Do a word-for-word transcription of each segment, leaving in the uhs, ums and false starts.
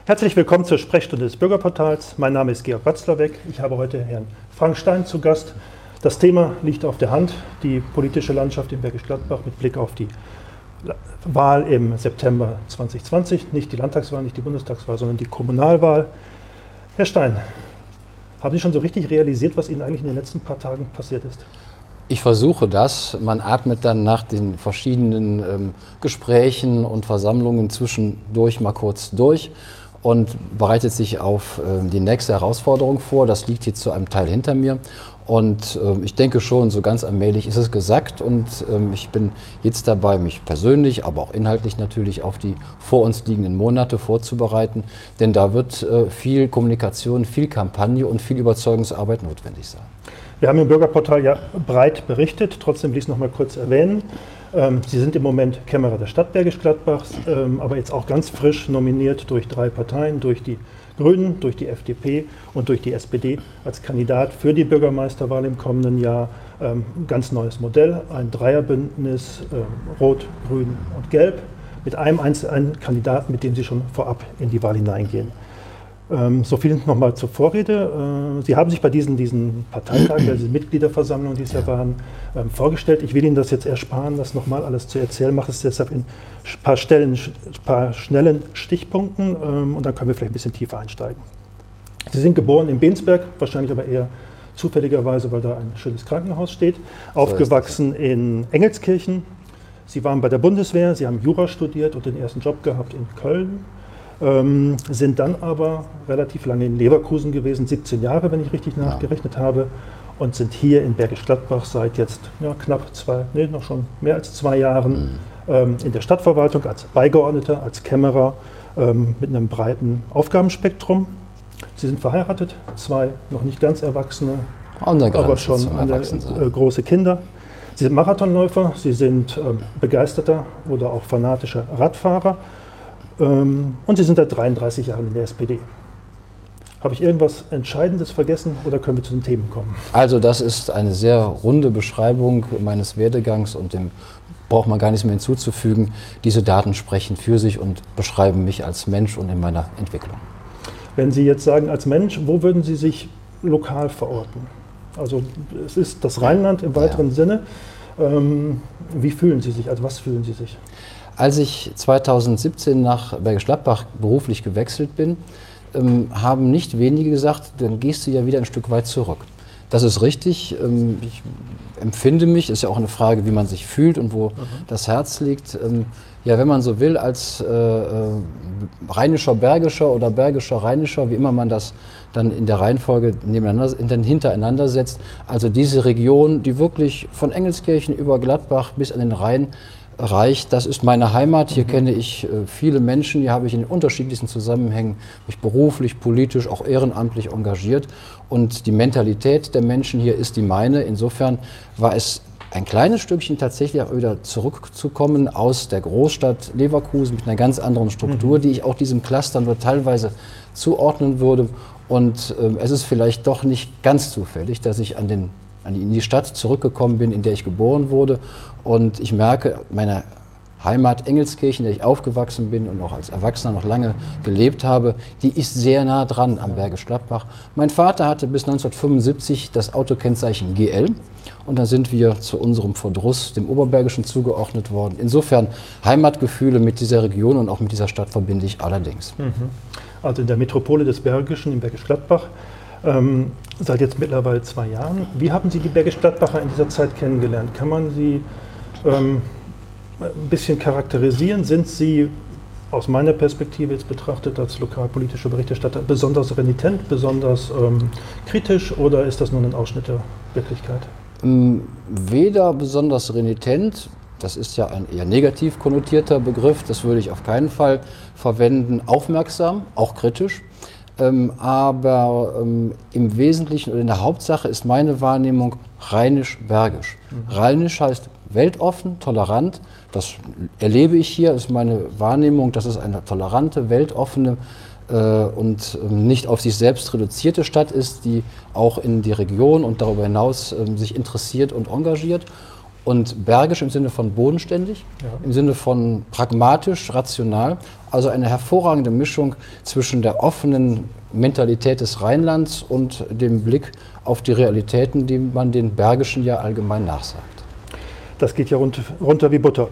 Herzlich willkommen zur Sprechstunde des Bürgerportals. Mein Name ist Georg Watzlawick. Ich habe heute Herrn Frank Stein zu Gast. Das Thema liegt auf der Hand, die politische Landschaft in Bergisch Gladbach mit Blick auf die Wahl im September zwanzig zwanzig. Nicht die Landtagswahl, nicht die Bundestagswahl, sondern die Kommunalwahl. Herr Stein, haben Sie schon so richtig realisiert, was Ihnen eigentlich in den letzten paar Tagen passiert ist? Ich versuche das. Man atmet dann nach den verschiedenen ähm, Gesprächen und Versammlungen zwischendurch mal kurz durch und bereitet sich auf äh, die nächste Herausforderung vor. Das liegt jetzt zu einem Teil hinter mir. Und äh, ich denke schon, so ganz allmählich ist es gesackt. Und ähm, ich bin jetzt dabei, mich persönlich, aber auch inhaltlich natürlich auf die vor uns liegenden Monate vorzubereiten. Denn da wird äh, viel Kommunikation, viel Kampagne und viel Überzeugungsarbeit notwendig sein. Wir haben im Bürgerportal ja breit berichtet, trotzdem will ich es noch mal kurz erwähnen. Ähm, Sie sind im Moment Kämmerer der Stadt Bergisch Gladbachs, ähm, aber jetzt auch ganz frisch nominiert durch drei Parteien, durch die Grünen, durch die F D P und durch die S P D als Kandidat für die Bürgermeisterwahl im kommenden Jahr. Ähm, ganz neues Modell, ein Dreierbündnis, ähm, Rot, Grün und Gelb, mit einem einzelnen Kandidaten, mit dem Sie schon vorab in die Wahl hineingehen. Ähm, so viel nochmal zur Vorrede. Äh, Sie haben sich bei diesen, diesen Parteitagen, also Mitgliederversammlungen, die es ja waren, ähm, vorgestellt. Ich will Ihnen das jetzt ersparen, das nochmal alles zu erzählen. Mache es deshalb in ein paar, Stellen, ein paar schnellen Stichpunkten ähm, und dann können wir vielleicht ein bisschen tiefer einsteigen. Sie sind geboren in Bensberg, wahrscheinlich aber eher zufälligerweise, weil da ein schönes Krankenhaus steht. Aufgewachsen in Engelskirchen. Sie waren bei der Bundeswehr, Sie haben Jura studiert und den ersten Job gehabt in Köln. Ähm, sind dann aber relativ lange in Leverkusen gewesen, siebzehn Jahre, wenn ich richtig nachgerechnet ja. habe, und sind hier in Bergisch Gladbach seit jetzt ja, knapp zwei, nee, noch schon mehr als zwei Jahren mhm. ähm, in der Stadtverwaltung als Beigeordneter, als Kämmerer ähm, mit einem breiten Aufgabenspektrum. Sie sind verheiratet, zwei noch nicht ganz Erwachsene, aber schon eine, äh, große Kinder. Sie sind Marathonläufer, Sie sind ähm, begeisterter oder auch fanatischer Radfahrer. Und Sie sind seit dreiunddreißig Jahren in der S P D. Habe ich irgendwas Entscheidendes vergessen oder können wir zu den Themen kommen? Also das ist eine sehr runde Beschreibung meines Werdegangs und dem braucht man gar nichts mehr hinzuzufügen. Diese Daten sprechen für sich und beschreiben mich als Mensch und in meiner Entwicklung. Wenn Sie jetzt sagen als Mensch, wo würden Sie sich lokal verorten? Also es ist das Rheinland im weiteren ja. Sinne. Ähm, wie fühlen Sie sich? Also was fühlen Sie sich? Als ich zweitausendsiebzehn nach Bergisch Gladbach beruflich gewechselt bin, ähm, haben nicht wenige gesagt, dann gehst du ja wieder ein Stück weit zurück. Das ist richtig. Ähm, ich empfinde mich, ist ja auch eine Frage, wie man sich fühlt und wo mhm. das Herz liegt. Ähm, ja, wenn man so will, als äh, äh, rheinischer Bergischer oder bergischer Rheinischer, wie immer man das dann in der Reihenfolge nebeneinander, hintereinander setzt. Also diese Region, die wirklich von Engelskirchen über Gladbach bis an den Rhein reicht. Das ist meine Heimat. Hier mhm. kenne ich äh, viele Menschen. Hier habe ich in den unterschiedlichsten Zusammenhängen mich beruflich, politisch, auch ehrenamtlich engagiert. Und die Mentalität der Menschen hier ist die meine. Insofern war es ein kleines Stückchen tatsächlich auch wieder zurückzukommen aus der Großstadt Leverkusen mit einer ganz anderen Struktur, mhm. die ich auch diesem Cluster nur teilweise zuordnen würde. Und äh, es ist vielleicht doch nicht ganz zufällig, dass ich an den in die Stadt zurückgekommen bin, in der ich geboren wurde. Und ich merke, meine Heimat Engelskirchen, in der ich aufgewachsen bin und auch als Erwachsener noch lange gelebt habe, die ist sehr nah dran am Bergisch Gladbach. Mein Vater hatte bis neunzehnhundertfünfundsiebzig das Autokennzeichen G L und da sind wir zu unserem Verdruss, dem Oberbergischen, zugeordnet worden. Insofern Heimatgefühle mit dieser Region und auch mit dieser Stadt verbinde ich allerdings. Also in der Metropole des Bergischen, in Bergisch Gladbach, Ähm, seit jetzt mittlerweile zwei Jahren. Wie haben Sie die Bergisch Gladbacher in dieser Zeit kennengelernt? Kann man sie ähm, ein bisschen charakterisieren? Sind Sie aus meiner Perspektive jetzt betrachtet als lokalpolitischer Berichterstatter besonders renitent, besonders ähm, kritisch oder ist das nur ein Ausschnitt der Wirklichkeit? Weder besonders renitent, das ist ja ein eher negativ konnotierter Begriff, das würde ich auf keinen Fall verwenden, aufmerksam, auch kritisch. Ähm, aber ähm, im Wesentlichen oder in der Hauptsache ist meine Wahrnehmung rheinisch-bergisch. Mhm. Rheinisch heißt weltoffen, tolerant. Das erlebe ich hier, ist meine Wahrnehmung, dass es eine tolerante, weltoffene äh, und äh, nicht auf sich selbst reduzierte Stadt ist, die auch in die Region und darüber hinaus äh, sich interessiert und engagiert. Und bergisch im Sinne von bodenständig, ja. im Sinne von pragmatisch, rational. Also eine hervorragende Mischung zwischen der offenen Mentalität des Rheinlands und dem Blick auf die Realitäten, die man den Bergischen ja allgemein nachsagt. Das geht ja runter, runter wie Butter.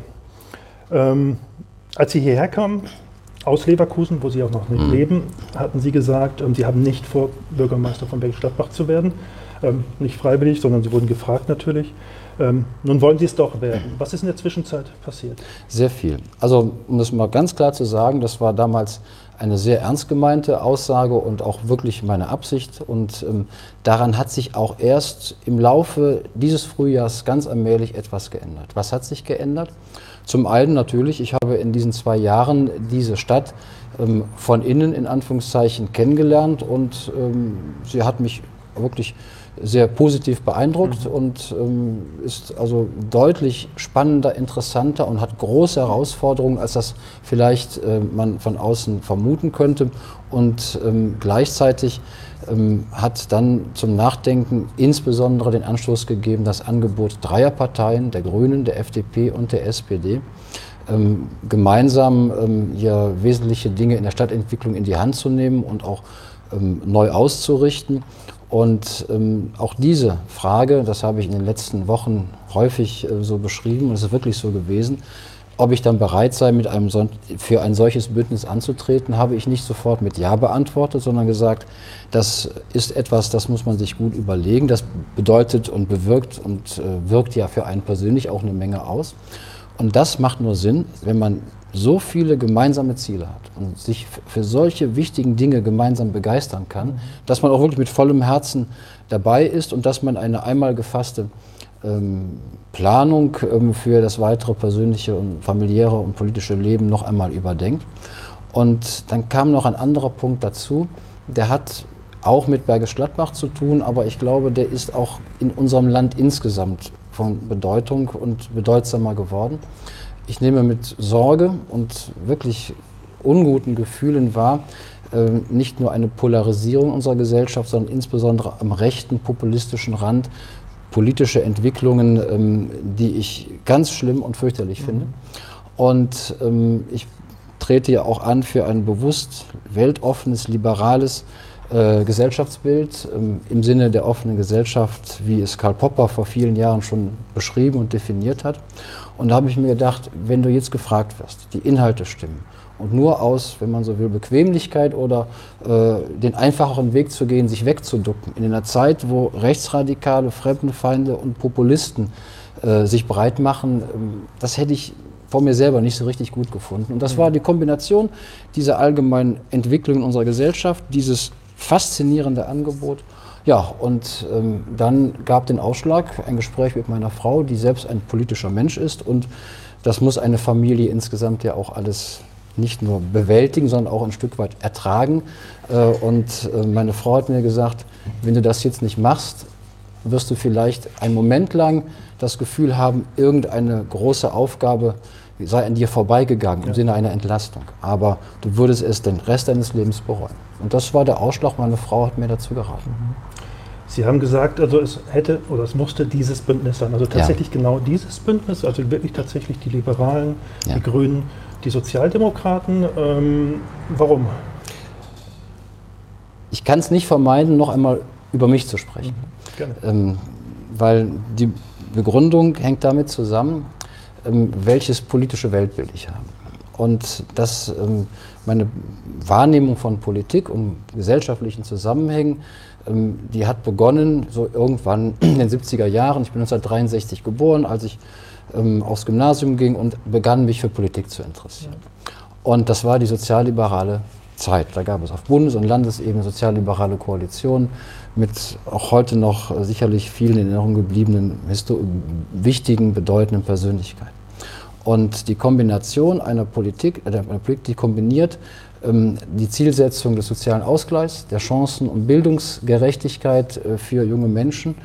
Ähm, als Sie hierher kamen, aus Leverkusen, wo Sie auch noch nicht mhm. leben, hatten Sie gesagt, ähm, Sie haben nicht vor, Bürgermeister von Bergisch Gladbach zu werden. Ähm, nicht freiwillig, sondern Sie wurden gefragt natürlich. Ähm, nun wollen Sie es doch werden. Was ist in der Zwischenzeit passiert? Sehr viel. Also um das mal ganz klar zu sagen, das war damals eine sehr ernst gemeinte Aussage und auch wirklich meine Absicht. Und ähm, daran hat sich auch erst im Laufe dieses Frühjahrs ganz allmählich etwas geändert. Was hat sich geändert? Zum einen natürlich, ich habe in diesen zwei Jahren diese Stadt ähm, von innen in Anführungszeichen kennengelernt und ähm, sie hat mich wirklich sehr positiv beeindruckt mhm. und ähm, ist also deutlich spannender, interessanter und hat große Herausforderungen, als das vielleicht äh, man von außen vermuten könnte. Und ähm, gleichzeitig ähm, hat dann zum Nachdenken insbesondere den Anstoß gegeben, das Angebot dreier Parteien, der Grünen, der F D P und der S P D, ähm, gemeinsam ähm, hier wesentliche Dinge in der Stadtentwicklung in die Hand zu nehmen und auch ähm, neu auszurichten. Und ähm, auch diese Frage, das habe ich in den letzten Wochen häufig äh, so beschrieben, und es ist wirklich so gewesen, ob ich dann bereit sei, mit einem so, für ein solches Bündnis anzutreten, habe ich nicht sofort mit Ja beantwortet, sondern gesagt, das ist etwas, das muss man sich gut überlegen. Das bedeutet und bewirkt und äh, wirkt ja für einen persönlich auch eine Menge aus. Und das macht nur Sinn, wenn man so viele gemeinsame Ziele hat und sich für solche wichtigen Dinge gemeinsam begeistern kann, mhm. dass man auch wirklich mit vollem Herzen dabei ist und dass man eine einmal gefasste ähm, Planung ähm, für das weitere persönliche und familiäre und politische Leben noch einmal überdenkt. Und dann kam noch ein anderer Punkt dazu, der hat auch mit Bergisch Gladbach zu tun, aber ich glaube, der ist auch in unserem Land insgesamt von Bedeutung und bedeutsamer geworden. Ich nehme mit Sorge und wirklich unguten Gefühlen wahr, äh, nicht nur eine Polarisierung unserer Gesellschaft, sondern insbesondere am rechten populistischen Rand politische Entwicklungen, ähm, die ich ganz schlimm und fürchterlich mhm. finde. Und ähm, ich trete ja auch an für ein bewusst weltoffenes, liberales äh, Gesellschaftsbild ähm, im Sinne der offenen Gesellschaft, wie es Karl Popper vor vielen Jahren schon beschrieben und definiert hat. Und da habe ich mir gedacht, wenn du jetzt gefragt wirst, die Inhalte stimmen und nur aus, wenn man so will, Bequemlichkeit oder äh, den einfacheren Weg zu gehen, sich wegzuducken, in einer Zeit, wo Rechtsradikale, Fremdenfeinde und Populisten äh, sich breit machen, äh, das hätte ich vor mir selber nicht so richtig gut gefunden. Und das war die Kombination dieser allgemeinen Entwicklung in unserer Gesellschaft, dieses faszinierende Angebot. Ja, und ähm, dann gab den Ausschlag ein Gespräch mit meiner Frau, die selbst ein politischer Mensch ist. Und das muss eine Familie insgesamt ja auch alles nicht nur bewältigen, sondern auch ein Stück weit ertragen. Äh, und äh, meine Frau hat mir gesagt, wenn du das jetzt nicht machst, wirst du vielleicht einen Moment lang das Gefühl haben, irgendeine große Aufgabe sei an dir vorbeigegangen, im ja. Sinne einer Entlastung. Aber du würdest es den Rest deines Lebens bereuen. Und das war der Ausschlag, meine Frau hat mir dazu geraten. Sie haben gesagt, also es hätte oder es musste dieses Bündnis sein. Also tatsächlich ja. genau dieses Bündnis, also wirklich tatsächlich die Liberalen, ja. die Grünen, die Sozialdemokraten. Ähm, warum? Ich kann es nicht vermeiden, noch einmal über mich zu sprechen. Mhm. Gerne. Ähm, weil die Begründung hängt damit zusammen, ähm, welches politische Weltbild ich habe. Und dass ähm, meine Wahrnehmung von Politik und gesellschaftlichen Zusammenhängen, ähm, die hat begonnen so irgendwann in den siebziger Jahren. Ich bin neunzehnhundertdreiundsechzig geboren, als ich ähm, aufs Gymnasium ging und begann mich für Politik zu interessieren. Und das war die sozialliberale Zeit. Da gab es auf Bundes- und Landesebene sozialliberale Koalitionen mit auch heute noch äh, sicherlich vielen in Erinnerung gebliebenen, wichtigen, bedeutenden Persönlichkeiten. Und die Kombination einer Politik, äh, einer Politik, die kombiniert ähm, die Zielsetzung des sozialen Ausgleichs, der Chancen- und Bildungsgerechtigkeit äh, für junge Menschen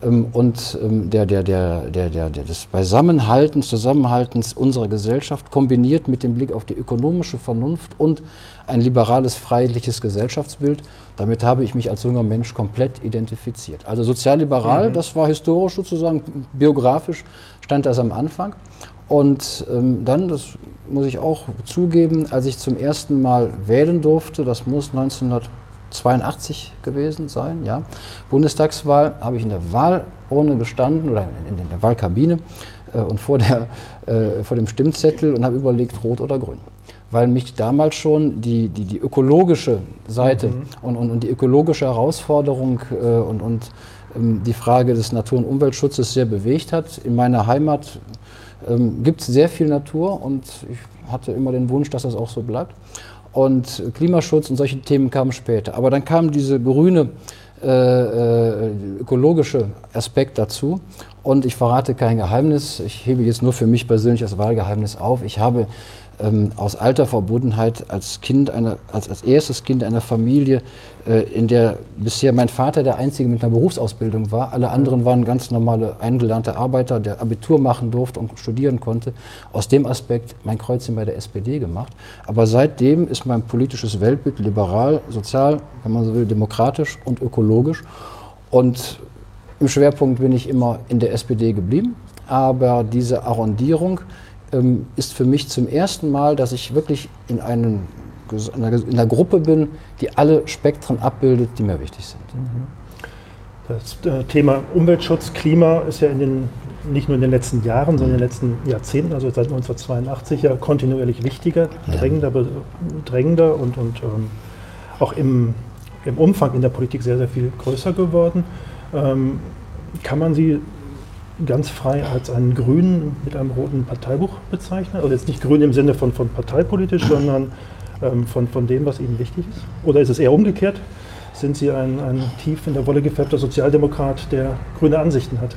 ähm, und ähm, der, der, der, der, der, der, des Beisammenhaltens, Zusammenhaltens unserer Gesellschaft kombiniert mit dem Blick auf die ökonomische Vernunft und ein liberales, freiheitliches Gesellschaftsbild. Damit habe ich mich als junger Mensch komplett identifiziert. Also sozialliberal, mhm. das war historisch sozusagen, biografisch stand das am Anfang. Und ähm, dann, das muss ich auch zugeben, als ich zum ersten Mal wählen durfte, das muss neunzehnhundertzweiundachtzig gewesen sein, ja, Bundestagswahl, habe ich in der Wahlurne gestanden oder in, in der Wahlkabine äh, und vor, der, äh, vor dem Stimmzettel und habe überlegt, rot oder grün. Weil mich damals schon die, die, die ökologische Seite mhm. und, und, und die ökologische Herausforderung äh, und, und ähm, die Frage des Natur- und Umweltschutzes sehr bewegt hat. In meiner Heimat ähm, gibt es sehr viel Natur und ich hatte immer den Wunsch, dass das auch so bleibt. Und Klimaschutz und solche Themen kamen später. Aber dann kam dieser grüne äh, äh, ökologische Aspekt dazu. Und ich verrate kein Geheimnis, ich hebe jetzt nur für mich persönlich das Wahlgeheimnis auf. Ich habe ähm, aus alter Verbundenheit als Kind, einer, als, als erstes Kind einer Familie, äh, in der bisher mein Vater der Einzige mit einer Berufsausbildung war. Alle anderen waren ganz normale eingelernte Arbeiter, der Abitur machen durfte und studieren konnte. Aus dem Aspekt mein Kreuzchen bei der S P D gemacht. Aber seitdem ist mein politisches Weltbild liberal, sozial, wenn man so will, demokratisch und ökologisch. Und im Schwerpunkt bin ich immer in der S P D geblieben, aber diese Arrondierung ähm, ist für mich zum ersten Mal, dass ich wirklich in, einem, in, einer, in einer Gruppe bin, die alle Spektren abbildet, die mir wichtig sind. Das äh, Thema Umweltschutz, Klima ist ja in den, nicht nur in den letzten Jahren, sondern in den letzten Jahrzehnten, also seit neunzehnhundertzweiundachtzig, ja kontinuierlich wichtiger, drängender, ja. drängender und, und ähm, auch im, im Umfang in der Politik sehr, sehr viel größer geworden. Ähm, kann man Sie ganz frei als einen Grünen mit einem roten Parteibuch bezeichnen? Also jetzt nicht grün im Sinne von, von parteipolitisch, sondern ähm, von, von dem, was Ihnen wichtig ist? Oder ist es eher umgekehrt? Sind Sie ein, ein tief in der Wolle gefärbter Sozialdemokrat, der grüne Ansichten hat?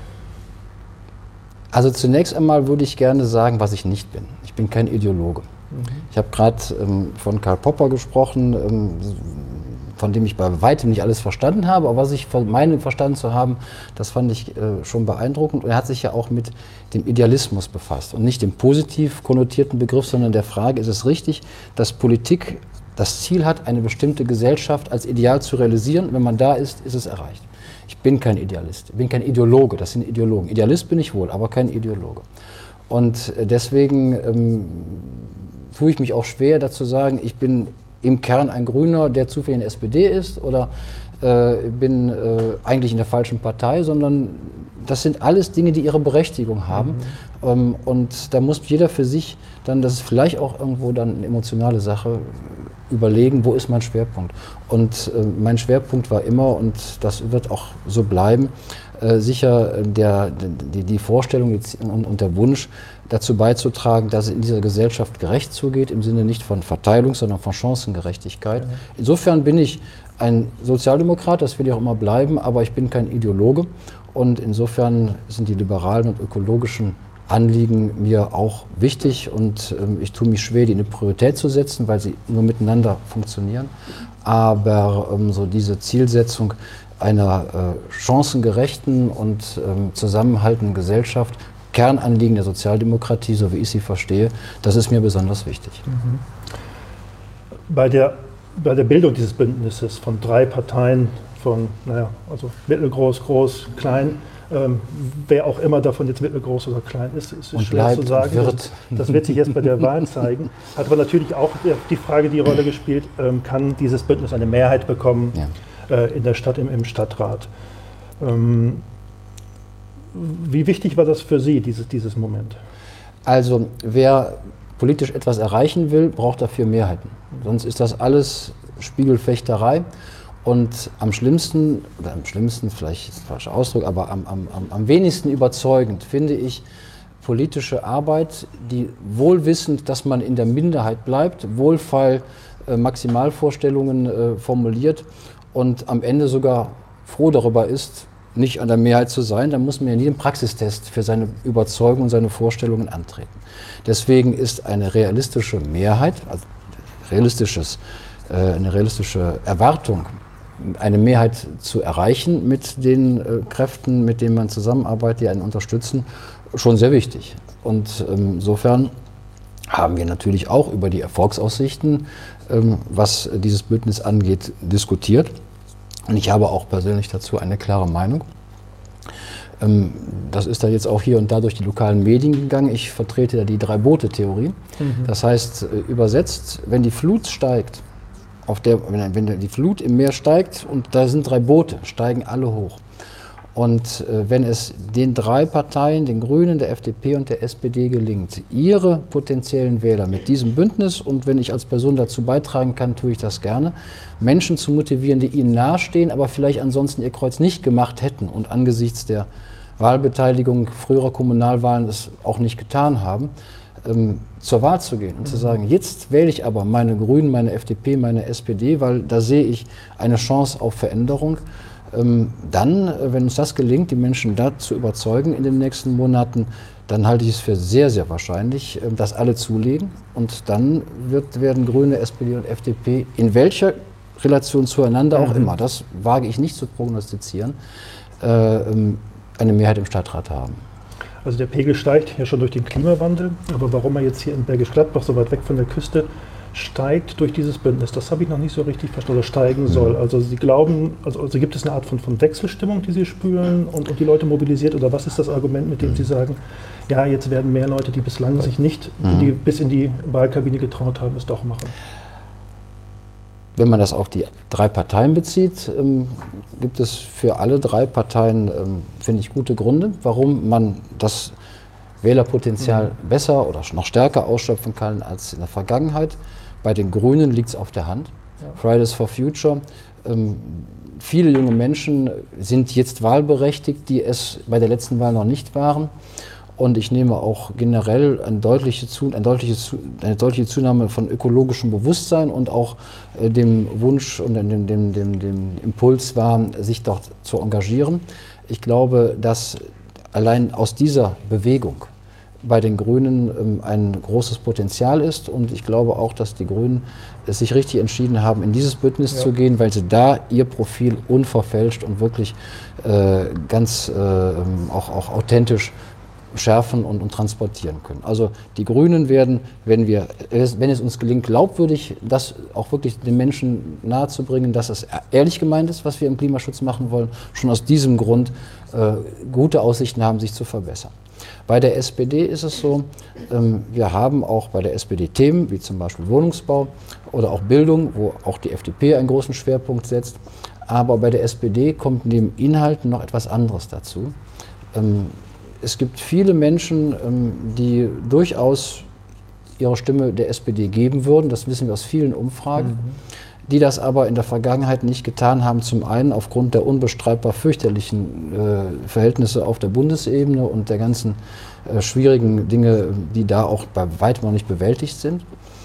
Also zunächst einmal würde ich gerne sagen, was ich nicht bin. Ich bin kein Ideologe. Mhm. Ich habe gerade ähm, von Karl Popper gesprochen, ähm, von dem ich bei weitem nicht alles verstanden habe, aber was ich meine verstanden zu haben, das fand ich äh, schon beeindruckend. Und er hat sich ja auch mit dem Idealismus befasst und nicht dem positiv konnotierten Begriff, sondern der Frage, ist es richtig, dass Politik das Ziel hat, eine bestimmte Gesellschaft als Ideal zu realisieren. Wenn man da ist, ist es erreicht. Ich bin kein Idealist, ich bin kein Ideologe, das sind Ideologen. Idealist bin ich wohl, aber kein Ideologe. Und deswegen ähm, tue ich mich auch schwer, dazu sagen, ich bin im Kern ein Grüner, der zufällig in der S P D ist, oder äh, bin äh, eigentlich in der falschen Partei, sondern das sind alles Dinge, die ihre Berechtigung haben. Mhm. Ähm, und da muss jeder für sich dann, das ist vielleicht auch irgendwo dann eine emotionale Sache, überlegen, wo ist mein Schwerpunkt. Und äh, mein Schwerpunkt war immer, und das wird auch so bleiben, äh, sicher der, die, die Vorstellung und, und der Wunsch, dazu beizutragen, dass es in dieser Gesellschaft gerecht zugeht, im Sinne nicht von Verteilung, sondern von Chancengerechtigkeit. Ja. Insofern bin ich ein Sozialdemokrat, das will ich auch immer bleiben, aber ich bin kein Ideologe. Und insofern sind die liberalen und ökologischen Anliegen mir auch wichtig und ähm, ich tue mich schwer, die in eine Priorität zu setzen, weil sie nur miteinander funktionieren. Aber ähm, so diese Zielsetzung einer äh, chancengerechten und ähm, zusammenhaltenden Gesellschaft, Kernanliegen der Sozialdemokratie, so wie ich sie verstehe, das ist mir besonders wichtig. Mhm. Bei der, bei der Bildung dieses Bündnisses von drei Parteien, von naja, also mittelgroß, groß, klein, ähm, wer auch immer davon jetzt mittelgroß oder klein ist, ist und schwer zu sagen. Wird. Das, das wird sich jetzt bei der Wahl zeigen. Hat aber natürlich auch die Frage die Rolle gespielt, ähm, kann dieses Bündnis eine Mehrheit bekommen ja. äh, in der Stadt, im, im Stadtrat. Ähm, Wie wichtig war das für Sie, dieses, dieses Moment? Also, wer politisch etwas erreichen will, braucht dafür Mehrheiten. Sonst ist das alles Spiegelfechterei. Und am schlimmsten, oder am schlimmsten, vielleicht ist ein falscher Ausdruck, aber am, am, am wenigsten überzeugend finde ich politische Arbeit, die wohlwissend, dass man in der Minderheit bleibt, wohlfeil äh, Maximalvorstellungen äh, formuliert und am Ende sogar froh darüber ist, nicht an der Mehrheit zu sein, dann muss man ja nie den Praxistest für seine Überzeugung und seine Vorstellungen antreten. Deswegen ist eine realistische Mehrheit, also realistisches, äh, eine realistische Erwartung eine Mehrheit zu erreichen mit den äh, Kräften, mit denen man zusammenarbeitet, die einen unterstützen, schon sehr wichtig. Und ähm, insofern haben wir natürlich auch über die Erfolgsaussichten, ähm, was dieses Bündnis angeht, diskutiert. Und ich habe auch persönlich dazu eine klare Meinung. Ähm, das ist da jetzt auch hier und da durch die lokalen Medien gegangen. Ich vertrete da die Drei-Boote-Theorie. Mhm. Das heißt, äh, übersetzt, wenn die Flut steigt, auf der, wenn, wenn die Flut im Meer steigt und da sind drei Boote, steigen alle hoch. Und äh, wenn es den drei Parteien, den Grünen, der F D P und der S P D gelingt, ihre potenziellen Wähler mit diesem Bündnis, und wenn ich als Person dazu beitragen kann, tue ich das gerne, Menschen zu motivieren, die ihnen nahestehen, aber vielleicht ansonsten ihr Kreuz nicht gemacht hätten und angesichts der Wahlbeteiligung früherer Kommunalwahlen es auch nicht getan haben, ähm, zur Wahl zu gehen und mhm. zu sagen, jetzt wähle ich aber meine Grünen, meine F D P, meine S P D, weil da sehe ich eine Chance auf Veränderung. Dann, wenn uns das gelingt, die Menschen da zu überzeugen in den nächsten Monaten, dann halte ich es für sehr, sehr wahrscheinlich, dass alle zulegen. Und dann wird, werden Grüne, S P D und F D P in welcher Relation zueinander auch mhm. immer, das wage ich nicht zu prognostizieren, eine Mehrheit im Stadtrat haben. Also der Pegel steigt ja schon durch den Klimawandel, aber warum er jetzt hier in Bergisch Gladbach so weit weg von der Küste steigt durch dieses Bündnis, das habe ich noch nicht so richtig verstanden, oder steigen soll. Also Sie glauben, also, also gibt es eine Art von, von Wechselstimmung, die Sie spüren und, und die Leute mobilisiert, oder was ist das Argument, mit dem Sie sagen, ja, jetzt werden mehr Leute, die bislang sich nicht in die, bis in die Wahlkabine getraut haben, es doch machen? Wenn man das auf die drei Parteien bezieht, ähm, gibt es für alle drei Parteien, ähm, finde ich, gute Gründe, warum man das Wählerpotenzial mhm. besser oder noch stärker ausschöpfen kann als in der Vergangenheit. Bei den Grünen liegt es auf der Hand. Ja. Fridays for Future. Ähm, viele junge Menschen sind jetzt wahlberechtigt, die es bei der letzten Wahl noch nicht waren. Und ich nehme auch generell eine deutliche, eine deutliche, eine deutliche Zunahme von ökologischem Bewusstsein und auch äh, dem Wunsch und dem, dem, dem, dem Impuls wahr, sich dort zu engagieren. Ich glaube, dass allein aus dieser Bewegung bei den Grünen ähm, ein großes Potenzial ist, und ich glaube auch, dass die Grünen es sich richtig entschieden haben, in dieses Bündnis ja. zu gehen, weil sie da ihr Profil unverfälscht und wirklich äh, ganz äh, auch, auch authentisch schärfen und, und transportieren können. Also die Grünen werden, wenn, wir, wenn es uns gelingt, glaubwürdig das auch wirklich den Menschen nahezubringen, dass es ehrlich gemeint ist, was wir im Klimaschutz machen wollen, schon aus diesem Grund äh, gute Aussichten haben, sich zu verbessern. Bei der S P D ist es so, ähm, wir haben auch bei der S P D Themen, wie zum Beispiel Wohnungsbau oder auch Bildung, wo auch die F D P einen großen Schwerpunkt setzt. Aber bei der S P D kommt neben Inhalten noch etwas anderes dazu. Ähm, es gibt viele Menschen, ähm, die durchaus ihre Stimme der S P D geben würden, das wissen wir aus vielen Umfragen, mhm. die das aber in der Vergangenheit nicht getan haben, zum einen aufgrund der unbestreitbar fürchterlichen äh, Verhältnisse auf der Bundesebene und der ganzen äh, schwierigen Dinge, die da auch bei weitem noch nicht bewältigt sind.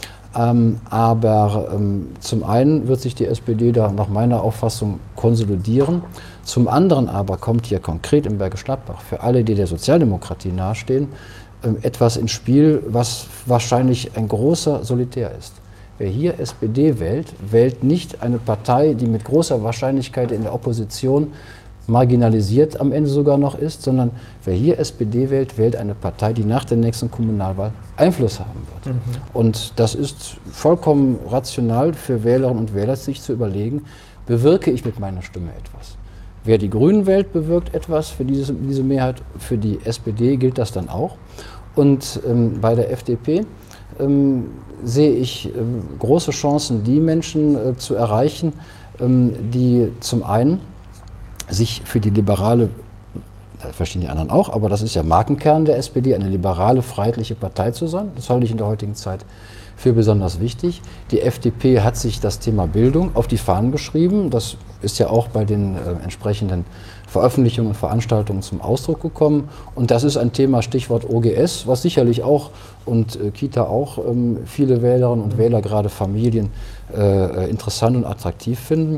Ähm, aber ähm, zum einen wird sich die S P D da nach meiner Auffassung konsolidieren. Zum anderen aber kommt hier konkret in Bergisch Gladbach für alle, die der Sozialdemokratie nahestehen, ähm, etwas ins Spiel, was wahrscheinlich ein großer Solitär ist. Wer hier S P D wählt, wählt nicht eine Partei, die mit großer Wahrscheinlichkeit in der Opposition marginalisiert am Ende sogar noch ist, sondern wer hier S P D wählt, wählt eine Partei, die nach der nächsten Kommunalwahl Einfluss haben wird. Mhm. Und das ist vollkommen rational für Wählerinnen und Wähler, sich zu überlegen, bewirke ich mit meiner Stimme etwas. Wer die Grünen wählt, bewirkt etwas für diese, diese Mehrheit. Für die S P D gilt das dann auch. Und ähm, bei der F D P ähm, sehe ich ähm, große Chancen, die Menschen äh, zu erreichen, ähm, die zum einen sich für die liberale, das verstehen die anderen auch, aber das ist ja Markenkern der S P D, eine liberale, freiheitliche Partei zu sein. Das halte ich in der heutigen Zeit für besonders wichtig. Die F D P hat sich das Thema Bildung auf die Fahnen geschrieben. Das ist ja auch bei den äh, entsprechenden Veröffentlichungen und Veranstaltungen zum Ausdruck gekommen. Und das ist ein Thema, Stichwort O G S, was sicherlich auch und äh, Kita auch ähm, viele Wählerinnen und Wähler, gerade Familien, äh, interessant und attraktiv finden.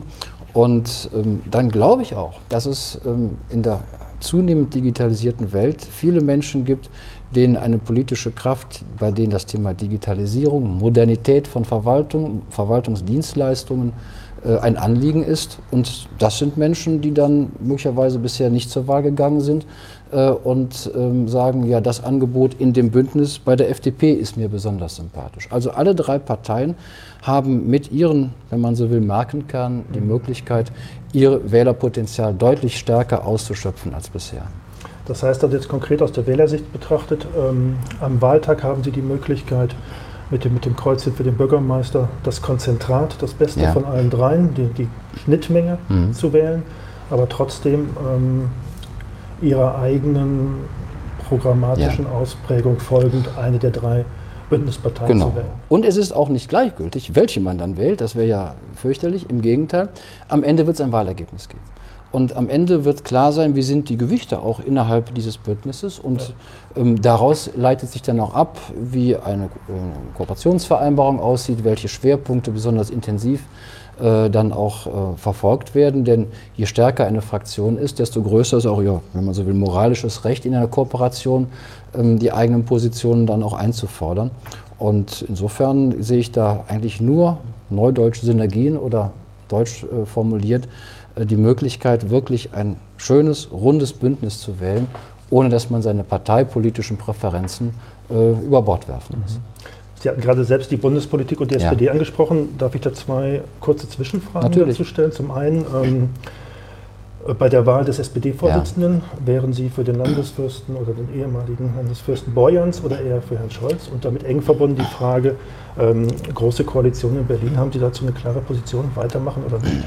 Und ähm, dann glaube ich auch, dass es ähm, in der zunehmend digitalisierten Welt viele Menschen gibt, denen eine politische Kraft, bei denen das Thema Digitalisierung, Modernität von Verwaltung, Verwaltungsdienstleistungen äh, ein Anliegen ist. Und das sind Menschen, die dann möglicherweise bisher nicht zur Wahl gegangen sind äh, und ähm, sagen, ja, das Angebot in dem Bündnis bei der F D P ist mir besonders sympathisch. Also alle drei Parteien haben mit ihren, wenn man so will, Markenkern die Möglichkeit, ihr Wählerpotenzial deutlich stärker auszuschöpfen als bisher. Das heißt also jetzt konkret aus der Wählersicht betrachtet, ähm, am Wahltag haben Sie die Möglichkeit, mit dem, mit dem Kreuzchen für den Bürgermeister das Konzentrat, das Beste ja. von allen dreien, die, die Schnittmenge mhm. zu wählen, aber trotzdem ähm, ihrer eigenen programmatischen ja. Ausprägung folgend eine der drei Bündnisparteien genau. zu wählen. Und es ist auch nicht gleichgültig, welche man dann wählt, das wäre ja fürchterlich, im Gegenteil, am Ende wird es ein Wahlergebnis geben. Und am Ende wird klar sein, wie sind die Gewichte auch innerhalb dieses Bündnisses. Und ja. ähm, daraus leitet sich dann auch ab, wie eine äh, Kooperationsvereinbarung aussieht, welche Schwerpunkte besonders intensiv äh, dann auch äh, verfolgt werden. Denn je stärker eine Fraktion ist, desto größer ist auch, ja, wenn man so will, moralisches Recht in einer Kooperation, ähm, die eigenen Positionen dann auch einzufordern. Und insofern sehe ich da eigentlich nur neudeutsche Synergien oder deutsch äh, formuliert, die Möglichkeit, wirklich ein schönes, rundes Bündnis zu wählen, ohne dass man seine parteipolitischen Präferenzen äh, über Bord werfen muss. Sie hatten gerade selbst die Bundespolitik und die ja. S P D angesprochen. Darf ich da zwei kurze Zwischenfragen Natürlich. dazu stellen? Zum einen, ähm, bei der Wahl des S P D-Vorsitzenden, ja. wären Sie für den Landesfürsten oder den ehemaligen Landesfürsten Borjans oder eher für Herrn Scholz? Und damit eng verbunden die Frage, ähm, große Koalition in Berlin, haben Sie dazu eine klare Position, weitermachen oder nicht?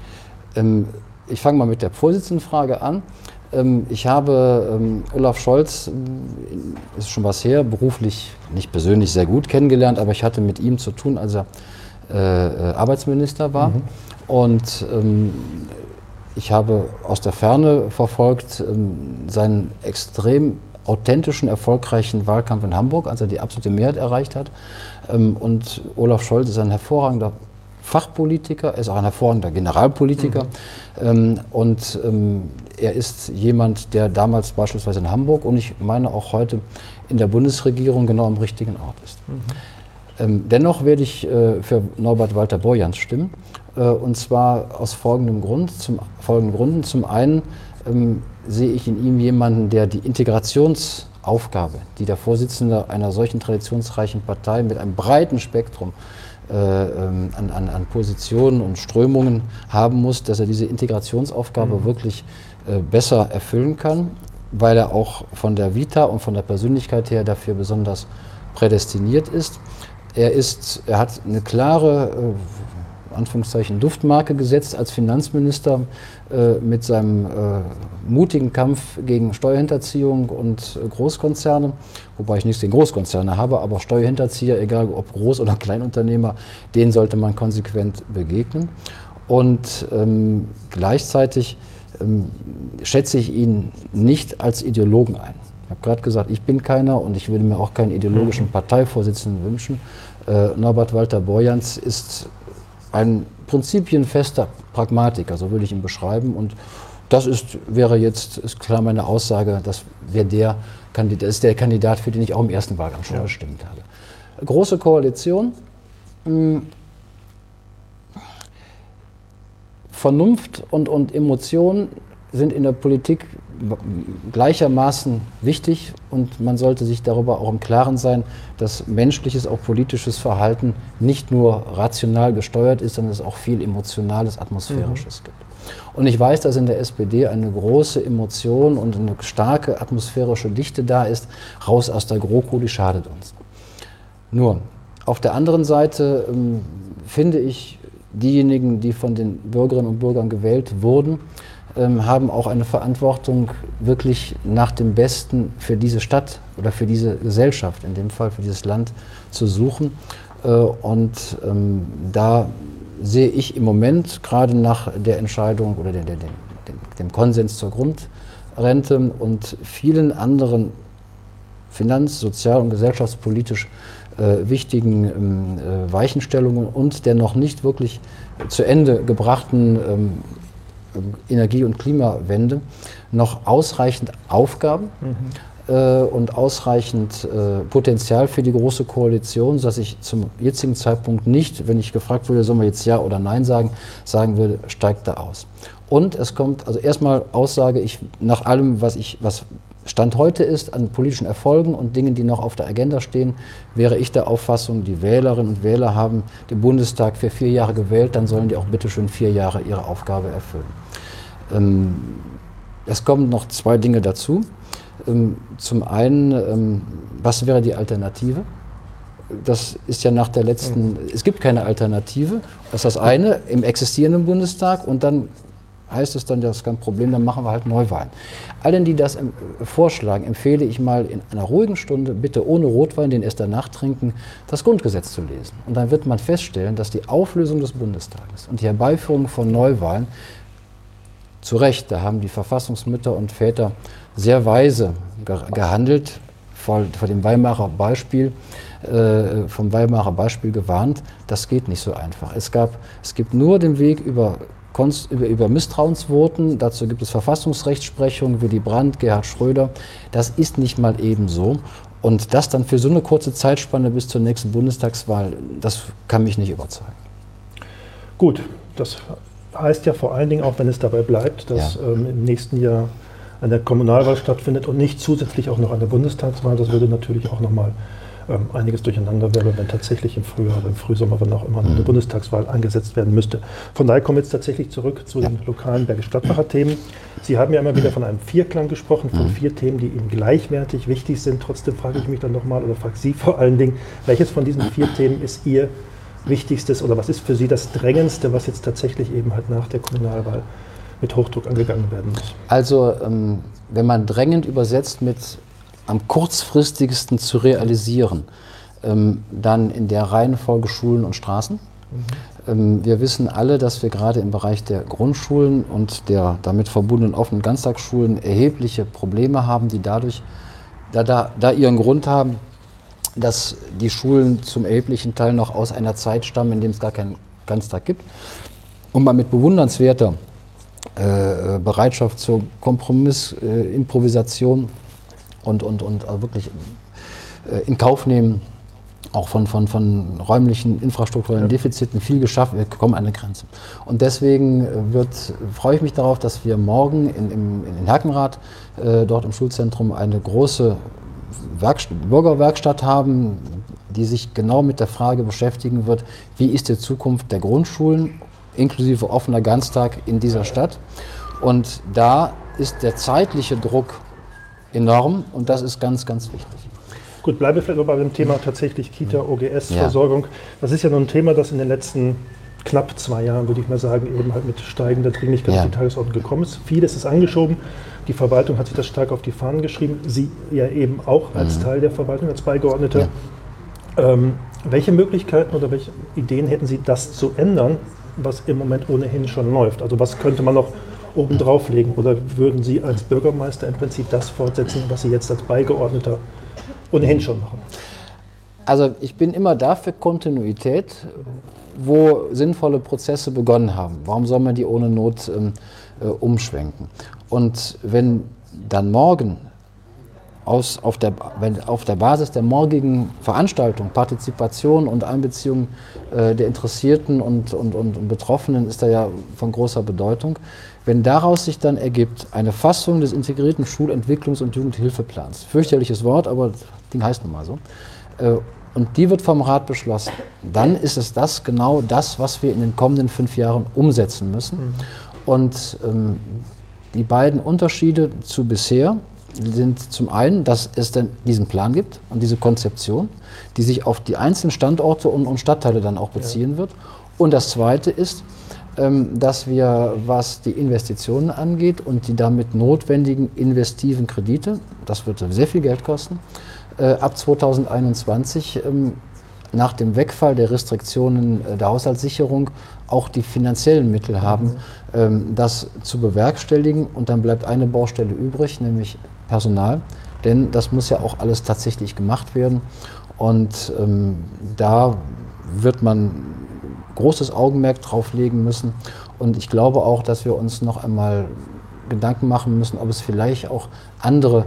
Ich fange mal mit der Vorsitzendenfrage an. Ich habe Olaf Scholz, ist schon was her, beruflich, nicht persönlich sehr gut kennengelernt, aber ich hatte mit ihm zu tun, als er äh, Arbeitsminister war. Mhm. Und ähm, ich habe aus der Ferne verfolgt ähm, seinen extrem authentischen, erfolgreichen Wahlkampf in Hamburg, als er die absolute Mehrheit erreicht hat. Ähm, und Olaf Scholz ist ein hervorragender Fachpolitiker, er ist auch ein hervorragender Generalpolitiker mhm. ähm, und ähm, er ist jemand, der damals beispielsweise in Hamburg und ich meine auch heute in der Bundesregierung genau am richtigen Ort ist. Mhm. Ähm, dennoch werde ich äh, für Norbert Walter Borjans stimmen äh, und zwar aus folgendem Grund, zum, folgenden Gründen. Zum einen ähm, sehe ich in ihm jemanden, der die Integrationsaufgabe, die der Vorsitzende einer solchen traditionsreichen Partei mit einem breiten Spektrum Äh, an, an, an Positionen und Strömungen haben muss, dass er diese Integrationsaufgabe mhm. wirklich äh, besser erfüllen kann, weil er auch von der Vita und von der Persönlichkeit her dafür besonders prädestiniert ist. Er, ist, er hat eine klare, äh, Anführungszeichen, Duftmarke gesetzt als Finanzminister äh, mit seinem äh, mutigen Kampf gegen Steuerhinterziehung und äh, Großkonzerne, wobei ich nichts gegen Großkonzerne habe, aber Steuerhinterzieher, egal ob Groß- oder Kleinunternehmer, denen sollte man konsequent begegnen. Und ähm, gleichzeitig ähm, schätze ich ihn nicht als Ideologen ein. Ich habe gerade gesagt, ich bin keiner und ich würde mir auch keinen ideologischen Parteivorsitzenden wünschen. Äh, Norbert Walter Borjans ist ein prinzipienfester Pragmatiker, so würde ich ihn beschreiben. Und das ist, wäre jetzt ist klar meine Aussage, das wäre der Kandidat, das ist der Kandidat, für den ich auch im ersten Wahlgang schon ja. gestimmt habe. Große Koalition. Mh, Vernunft und, und Emotion sind in der Politik gleichermaßen wichtig und man sollte sich darüber auch im Klaren sein, dass menschliches, auch politisches Verhalten nicht nur rational gesteuert ist, sondern es auch viel Emotionales, Atmosphärisches mhm. gibt. Und ich weiß, dass in der S P D eine große Emotion und eine starke atmosphärische Dichte da ist. Raus aus der GroKo, die schadet uns. Nur, auf der anderen Seite ähm, finde ich, diejenigen, die von den Bürgerinnen und Bürgern gewählt wurden, ähm, haben auch eine Verantwortung, wirklich nach dem Besten für diese Stadt oder für diese Gesellschaft, in dem Fall für dieses Land, zu suchen. Äh, und ähm, da sehe ich im Moment, gerade nach der Entscheidung oder den, den, den, dem Konsens zur Grundrente und vielen anderen finanz-, sozial- und gesellschaftspolitisch äh, wichtigen ähm, äh, Weichenstellungen und der noch nicht wirklich zu Ende gebrachten ähm, Energie- und Klimawende noch ausreichend Aufgaben, mhm. äh, und ausreichend äh, Potenzial für die Große Koalition, sodass ich zum jetzigen Zeitpunkt nicht, wenn ich gefragt würde, sollen wir jetzt Ja oder Nein sagen, sagen würde, steigt da aus. Und es kommt, also erstmal Aussage, ich nach allem, was ich, was Stand heute ist, an politischen Erfolgen und Dingen, die noch auf der Agenda stehen, wäre ich der Auffassung, die Wählerinnen und Wähler haben den Bundestag für vier Jahre gewählt, dann sollen die auch bitte schön vier Jahre ihre Aufgabe erfüllen. Ähm, es kommen noch zwei Dinge dazu. Ähm, zum einen, ähm, was wäre die Alternative? Das ist ja nach der letzten, es gibt keine Alternative. Das ist das eine im existierenden Bundestag und dann heißt es dann, das ist kein Problem, dann machen wir halt Neuwahlen. Allen, die das vorschlagen, empfehle ich mal in einer ruhigen Stunde, bitte ohne Rotwein, den erst danach trinken, das Grundgesetz zu lesen. Und dann wird man feststellen, dass die Auflösung des Bundestages und die Herbeiführung von Neuwahlen, zu Recht, da haben die Verfassungsmütter und Väter sehr weise gehandelt, vor, vor dem Weimarer Beispiel, äh, vom Weimarer Beispiel gewarnt, das geht nicht so einfach. Es gab, es gibt nur den Weg über Über, über Misstrauensvoten, dazu gibt es Verfassungsrechtsprechung, Willy Brandt, Gerhard Schröder. Das ist nicht mal eben so. Und das dann für so eine kurze Zeitspanne bis zur nächsten Bundestagswahl, das kann mich nicht überzeugen. Gut, das heißt ja vor allen Dingen auch, wenn es dabei bleibt, dass ja. ähm, im nächsten Jahr eine Kommunalwahl stattfindet und nicht zusätzlich auch noch eine Bundestagswahl. Das würde natürlich auch nochmal Ähm, einiges durcheinander wäre, wenn tatsächlich im Frühjahr oder im Frühsommer, wann auch immer, eine mhm. Bundestagswahl angesetzt werden müsste. Von daher kommen wir jetzt tatsächlich zurück zu den lokalen Bergisch-Gladbacher Themen. Sie haben ja immer wieder von einem Vierklang gesprochen, von mhm. vier Themen, die Ihnen gleichwertig wichtig sind. Trotzdem frage ich mich dann nochmal, oder frage Sie vor allen Dingen, welches von diesen vier Themen ist Ihr wichtigstes oder was ist für Sie das Drängendste, was jetzt tatsächlich eben halt nach der Kommunalwahl mit Hochdruck angegangen werden muss? Also, ähm, wenn man drängend übersetzt mit am kurzfristigsten zu realisieren, ähm, dann in der Reihenfolge Schulen und Straßen. Mhm. Ähm, wir wissen alle, dass wir gerade im Bereich der Grundschulen und der damit verbundenen offenen Ganztagsschulen erhebliche Probleme haben, die dadurch, da, da, da ihren Grund haben, dass die Schulen zum erheblichen Teil noch aus einer Zeit stammen, in dem es gar keinen Ganztag gibt. Und man mit bewundernswerter äh, Bereitschaft zur Kompromiss, äh, Improvisation und, und, und also wirklich äh, in Kauf nehmen, auch von, von, von räumlichen, infrastrukturellen Defiziten viel geschafft, wir kommen an eine Grenze. Und deswegen wird, freue ich mich darauf, dass wir morgen in, in, in Herkenrath, äh, dort im Schulzentrum, eine große Werkst- Bürgerwerkstatt haben, die sich genau mit der Frage beschäftigen wird, wie ist die Zukunft der Grundschulen, inklusive offener Ganztag in dieser Stadt. Und da ist der zeitliche Druck enorm und das ist ganz, ganz wichtig. Gut, bleiben wir vielleicht noch bei dem Thema tatsächlich Kita, O G S-Versorgung. Ja. Das ist ja nun ein Thema, das in den letzten knapp zwei Jahren, würde ich mal sagen, eben halt mit steigender Dringlichkeit ja. auf die Tagesordnung gekommen ist. Vieles ist angeschoben. Die Verwaltung hat sich das stark auf die Fahnen geschrieben. Sie ja eben auch als mhm. Teil der Verwaltung, als Beigeordnete. Ja. Ähm, welche Möglichkeiten oder welche Ideen hätten Sie, das zu ändern, was im Moment ohnehin schon läuft? Also was könnte man noch oben drauflegen? Oder würden Sie als Bürgermeister im Prinzip das fortsetzen, was Sie jetzt als Beigeordneter ohnehin schon machen? Also ich bin immer dafür Kontinuität, wo sinnvolle Prozesse begonnen haben. Warum soll man die ohne Not ähm, äh, umschwenken? Und wenn dann morgen aus, auf, der, wenn auf der Basis der morgigen Veranstaltung, Partizipation und Einbeziehung äh, der Interessierten und, und, und, und Betroffenen ist da ja von großer Bedeutung, wenn daraus sich dann ergibt eine Fassung des integrierten Schulentwicklungs- und Jugendhilfeplans, fürchterliches Wort, aber das Ding heißt nun mal so, äh, und die wird vom Rat beschlossen, dann ist es das genau das, was wir in den kommenden fünf Jahren umsetzen müssen. Mhm. Und ähm, die beiden Unterschiede zu bisher sind zum einen, dass es dann diesen Plan gibt und diese Konzeption, die sich auf die einzelnen Standorte und, und Stadtteile dann auch beziehen ja. wird. Und das Zweite ist, ähm, dass wir, was die Investitionen angeht und die damit notwendigen investiven Kredite, das wird sehr viel Geld kosten, äh, ab zweitausendeinundzwanzig ähm, nach dem Wegfall der Restriktionen äh, der Haushaltssicherung auch die finanziellen Mittel haben, mhm. ähm, das zu bewerkstelligen. Und dann bleibt eine Baustelle übrig, nämlich Personal, denn das muss ja auch alles tatsächlich gemacht werden. Und ähm, da wird man großes Augenmerk drauf legen müssen. Und ich glaube auch, dass wir uns noch einmal Gedanken machen müssen, ob es vielleicht auch andere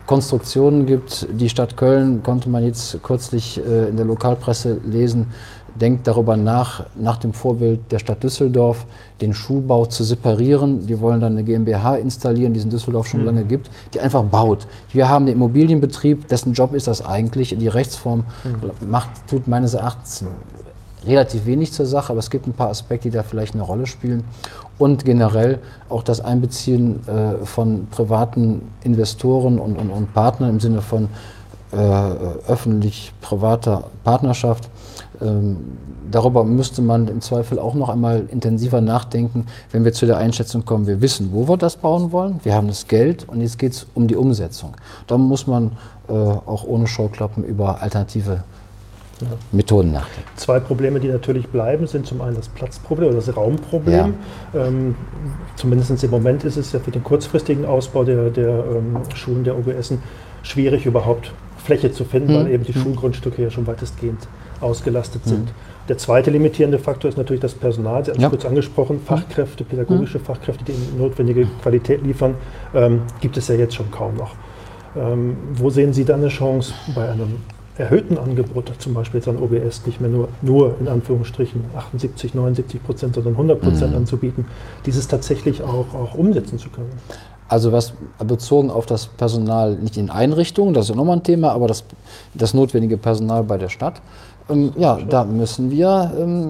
Konstruktionen gibt. Die Stadt Köln, konnte man jetzt kürzlich äh, in der Lokalpresse lesen, denkt darüber nach, nach dem Vorbild der Stadt Düsseldorf, den Schulbau zu separieren. Die wollen dann eine GmbH installieren, die es in Düsseldorf schon mhm. lange gibt, die einfach baut. Wir haben den Immobilienbetrieb, dessen Job ist das eigentlich. Die Rechtsform mhm. macht, tut meines Erachtens relativ wenig zur Sache, aber es gibt ein paar Aspekte, die da vielleicht eine Rolle spielen. Und generell auch das Einbeziehen äh, von privaten Investoren und, und, und Partnern im Sinne von äh, öffentlich-privater Partnerschaft. Ähm, darüber müsste man im Zweifel auch noch einmal intensiver nachdenken, wenn wir zu der Einschätzung kommen, wir wissen, wo wir das bauen wollen, wir haben das Geld und jetzt geht es um die Umsetzung. Da muss man äh, auch ohne Scheuklappen über alternative ja. Methoden nachdenken. Zwei Probleme, die natürlich bleiben, sind zum einen das Platzproblem oder das Raumproblem. Ja. Ähm, zumindest im Moment ist es ja für den kurzfristigen Ausbau der, der ähm, Schulen der O G Essen schwierig, überhaupt Fläche zu finden, hm. weil eben die hm. Schulgrundstücke ja schon weitestgehend ausgelastet hm. sind. Der zweite limitierende Faktor ist natürlich das Personal. Sie haben es ja. kurz angesprochen, Fachkräfte, pädagogische hm. Fachkräfte, die die notwendige Qualität liefern, ähm, gibt es ja jetzt schon kaum noch. Ähm, wo sehen Sie dann eine Chance bei einem erhöhten Angebot, zum Beispiel jetzt an O G S, nicht mehr nur, nur in Anführungsstrichen achtundsiebzig, neunundsiebzig Prozent, sondern hundert Prozent mhm. anzubieten, dieses tatsächlich auch, auch umsetzen zu können? Also was bezogen auf das Personal, nicht in Einrichtungen, das ist ja nochmal ein Thema, aber das, das notwendige Personal bei der Stadt, ähm, ja, Stadt. da müssen wir ähm,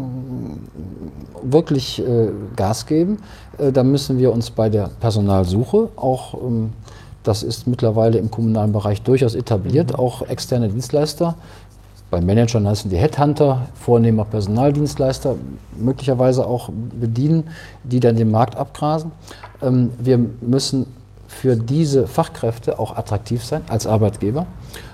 wirklich äh, Gas geben. Äh, da müssen wir uns bei der Personalsuche auch ähm, das ist mittlerweile im kommunalen Bereich durchaus etabliert, mhm. auch externe Dienstleister. Bei Managern heißen die Headhunter, vornehmer Personaldienstleister, möglicherweise auch bedienen, die dann den Markt abgrasen. Ähm, wir müssen für diese Fachkräfte auch attraktiv sein als Arbeitgeber.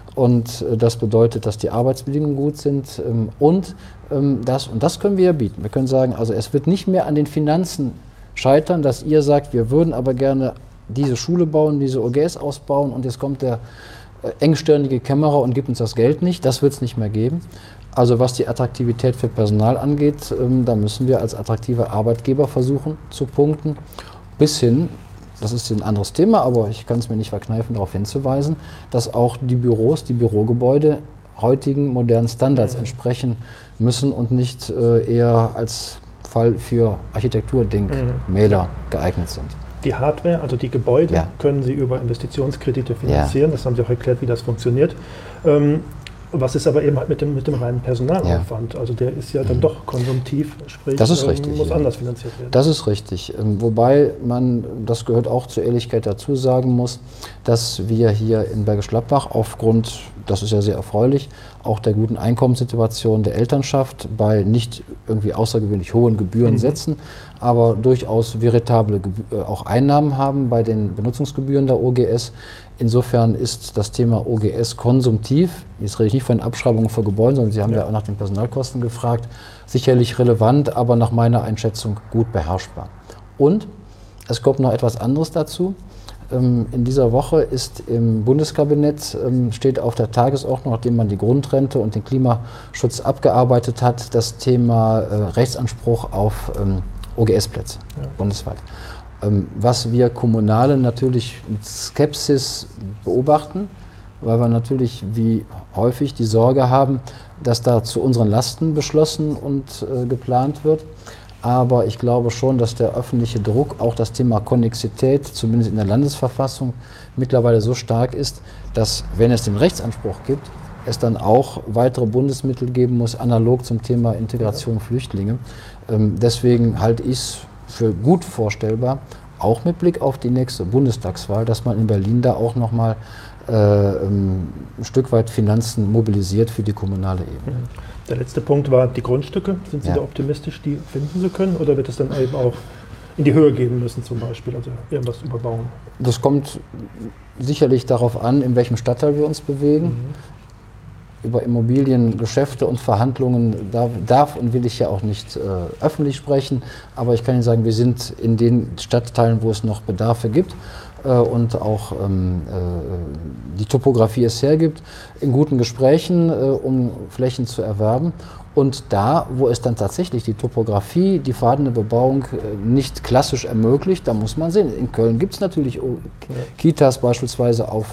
Und äh, das bedeutet, dass die Arbeitsbedingungen gut sind. Ähm, und, ähm, das, und das können wir ja bieten. Wir können sagen, also es wird nicht mehr an den Finanzen scheitern, dass ihr sagt, wir würden aber gerne diese Schule bauen, diese O G S ausbauen und jetzt kommt der äh, engstirnige Kämmerer und gibt uns das Geld nicht. Das wird es nicht mehr geben. Also was die Attraktivität für Personal angeht, ähm, da müssen wir als attraktive Arbeitgeber versuchen zu punkten. Bis hin, das ist ein anderes Thema, aber ich kann es mir nicht verkneifen, darauf hinzuweisen, dass auch die Büros, die Bürogebäude heutigen modernen Standards entsprechen müssen und nicht äh, eher als Fall für Architekturdenkmäler geeignet sind. Die Hardware, also die Gebäude, ja. können Sie über Investitionskredite finanzieren. Ja. Das haben Sie auch erklärt, wie das funktioniert. Ähm, was ist aber eben halt mit dem, mit dem reinen Personalaufwand? Ja. Also der ist ja dann mhm. doch konsumtiv, sprich das ist richtig, ähm, muss ja. anders finanziert werden. Das ist richtig. Ähm, wobei man, das gehört auch zur Ehrlichkeit dazu, sagen muss, dass wir hier in Bergisch Gladbach aufgrund, das ist ja sehr erfreulich, auch der guten Einkommenssituation der Elternschaft bei nicht irgendwie außergewöhnlich hohen Gebühren mhm. setzen, aber durchaus veritable Gebü- auch Einnahmen haben bei den Benutzungsgebühren der O G S. Insofern ist das Thema O G S konsumtiv, jetzt rede ich nicht von Abschreibungen für Gebäude, sondern Sie haben ja, ja auch nach den Personalkosten gefragt, sicherlich relevant, aber nach meiner Einschätzung gut beherrschbar. Und es kommt noch etwas anderes dazu. In dieser Woche ist im Bundeskabinett, steht auf der Tagesordnung, nachdem man die Grundrente und den Klimaschutz abgearbeitet hat, das Thema Rechtsanspruch auf O G S-Plätze ja. bundesweit. Was wir Kommunale natürlich mit Skepsis beobachten, weil wir natürlich wie häufig die Sorge haben, dass da zu unseren Lasten beschlossen und äh, geplant wird. Aber ich glaube schon, dass der öffentliche Druck, auch das Thema Konnexität, zumindest in der Landesverfassung, mittlerweile so stark ist, dass, wenn es den Rechtsanspruch gibt, es dann auch weitere Bundesmittel geben muss, analog zum Thema Integration Flüchtlinge. Ähm, deswegen halte ich es für gut vorstellbar, auch mit Blick auf die nächste Bundestagswahl, dass man in Berlin da auch nochmal äh, ein Stück weit Finanzen mobilisiert für die kommunale Ebene. Der letzte Punkt war die Grundstücke. Sind Sie ja. da optimistisch, die finden zu können, oder wird es dann eben auch in die Höhe gehen müssen zum Beispiel, also irgendwas überbauen? Das kommt sicherlich darauf an, in welchem Stadtteil wir uns bewegen. Mhm. Über Immobiliengeschäfte und Verhandlungen darf, darf und will ich ja auch nicht äh, öffentlich sprechen, aber ich kann Ihnen sagen, wir sind in den Stadtteilen, wo es noch Bedarfe gibt äh, und auch ähm, äh, die Topografie es hergibt, in guten Gesprächen, äh, um Flächen zu erwerben. Und da, wo es dann tatsächlich die Topografie, die vorhandene Bebauung äh, nicht klassisch ermöglicht, da muss man sehen. In Köln gibt es natürlich Kitas beispielsweise auf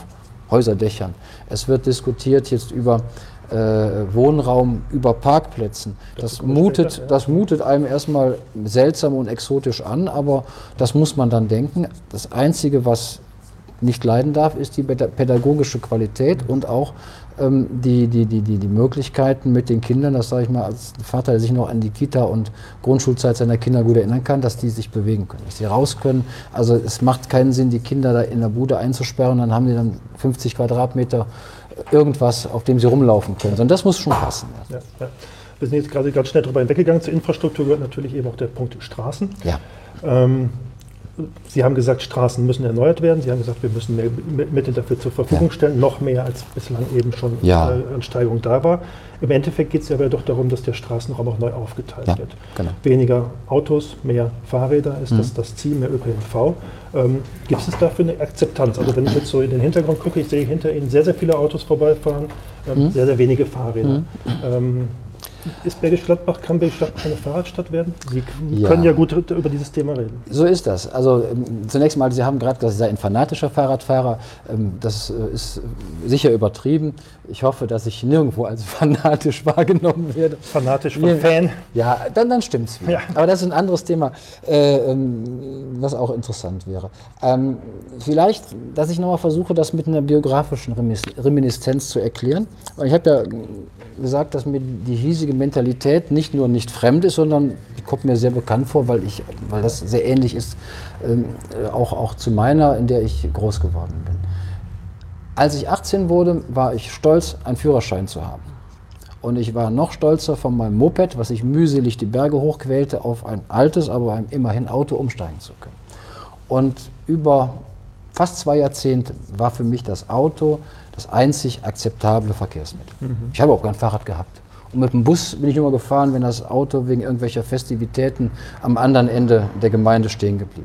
Häuserdächern. Es wird diskutiert jetzt über äh, Wohnraum, über Parkplätzen. Das, das, mutet, später, ja. das mutet einem erstmal seltsam und exotisch an, aber das muss man dann denken. Das Einzige, was nicht leiden darf, ist die pädagogische Qualität und auch ähm, die, die, die, die, die Möglichkeiten mit den Kindern, das sage ich mal als Vater, der sich noch an die Kita- und Grundschulzeit seiner Kinder gut erinnern kann, dass die sich bewegen können, dass sie raus können. Also es macht keinen Sinn, die Kinder da in der Bude einzusperren, dann haben die dann fünfzig Quadratmeter irgendwas, auf dem sie rumlaufen können. Sondern das muss schon passen. Ja, ja. Wir sind jetzt gerade ganz schnell darüber hinweggegangen. Zur Infrastruktur gehört natürlich eben auch der Punkt Straßen. Ja. Ähm, Sie haben gesagt, Straßen müssen erneuert werden. Sie haben gesagt, wir müssen mehr Mittel dafür zur Verfügung stellen, noch mehr als bislang eben schon ja. äh, an Steigerung da war. Im Endeffekt geht es ja aber doch darum, dass der Straßenraum auch neu aufgeteilt ja, wird. Genau. Weniger Autos, mehr Fahrräder ist mhm. das, das Ziel, mehr Ö P N V. Ähm, Gibt es dafür eine Akzeptanz? Also wenn ich jetzt so in den Hintergrund gucke, ich sehe hinter Ihnen sehr, sehr viele Autos vorbeifahren, ähm, mhm. sehr, sehr wenige Fahrräder. Mhm. Ähm, Ist Bergisch Gladbach, kann Bergisch Gladbach eine Fahrradstadt werden? Sie ja. können ja gut über dieses Thema reden. So ist das. Also ähm, zunächst mal, Sie haben gerade gesagt, Sie seien ein fanatischer Fahrradfahrer. Ähm, das äh, ist sicher übertrieben. Ich hoffe, dass ich nirgendwo als fanatisch wahrgenommen werde. Fanatisch von Fan? Ja, dann, dann stimmt es wieder. Ja. Aber das ist ein anderes Thema, äh, ähm, was auch interessant wäre. Ähm, vielleicht, dass ich nochmal versuche, das mit einer biografischen Reminiszenz zu erklären. Ich habe ja gesagt, dass mir die hiesige Mentalität nicht nur nicht fremd ist, sondern die kommt mir sehr bekannt vor, weil, ich, weil das sehr ähnlich ist, ähm, auch, auch zu meiner, in der ich groß geworden bin. Als ich achtzehn wurde, war ich stolz, einen Führerschein zu haben. Und ich war noch stolzer, von meinem Moped, was ich mühselig die Berge hochquälte, auf ein altes, aber ein immerhin Auto umsteigen zu können. Und über fast zwei Jahrzehnte war für mich das Auto das einzig akzeptable Verkehrsmittel. Mhm. Ich habe auch kein Fahrrad gehabt. Und mit dem Bus bin ich immer gefahren, wenn das Auto wegen irgendwelcher Festivitäten am anderen Ende der Gemeinde stehen geblieben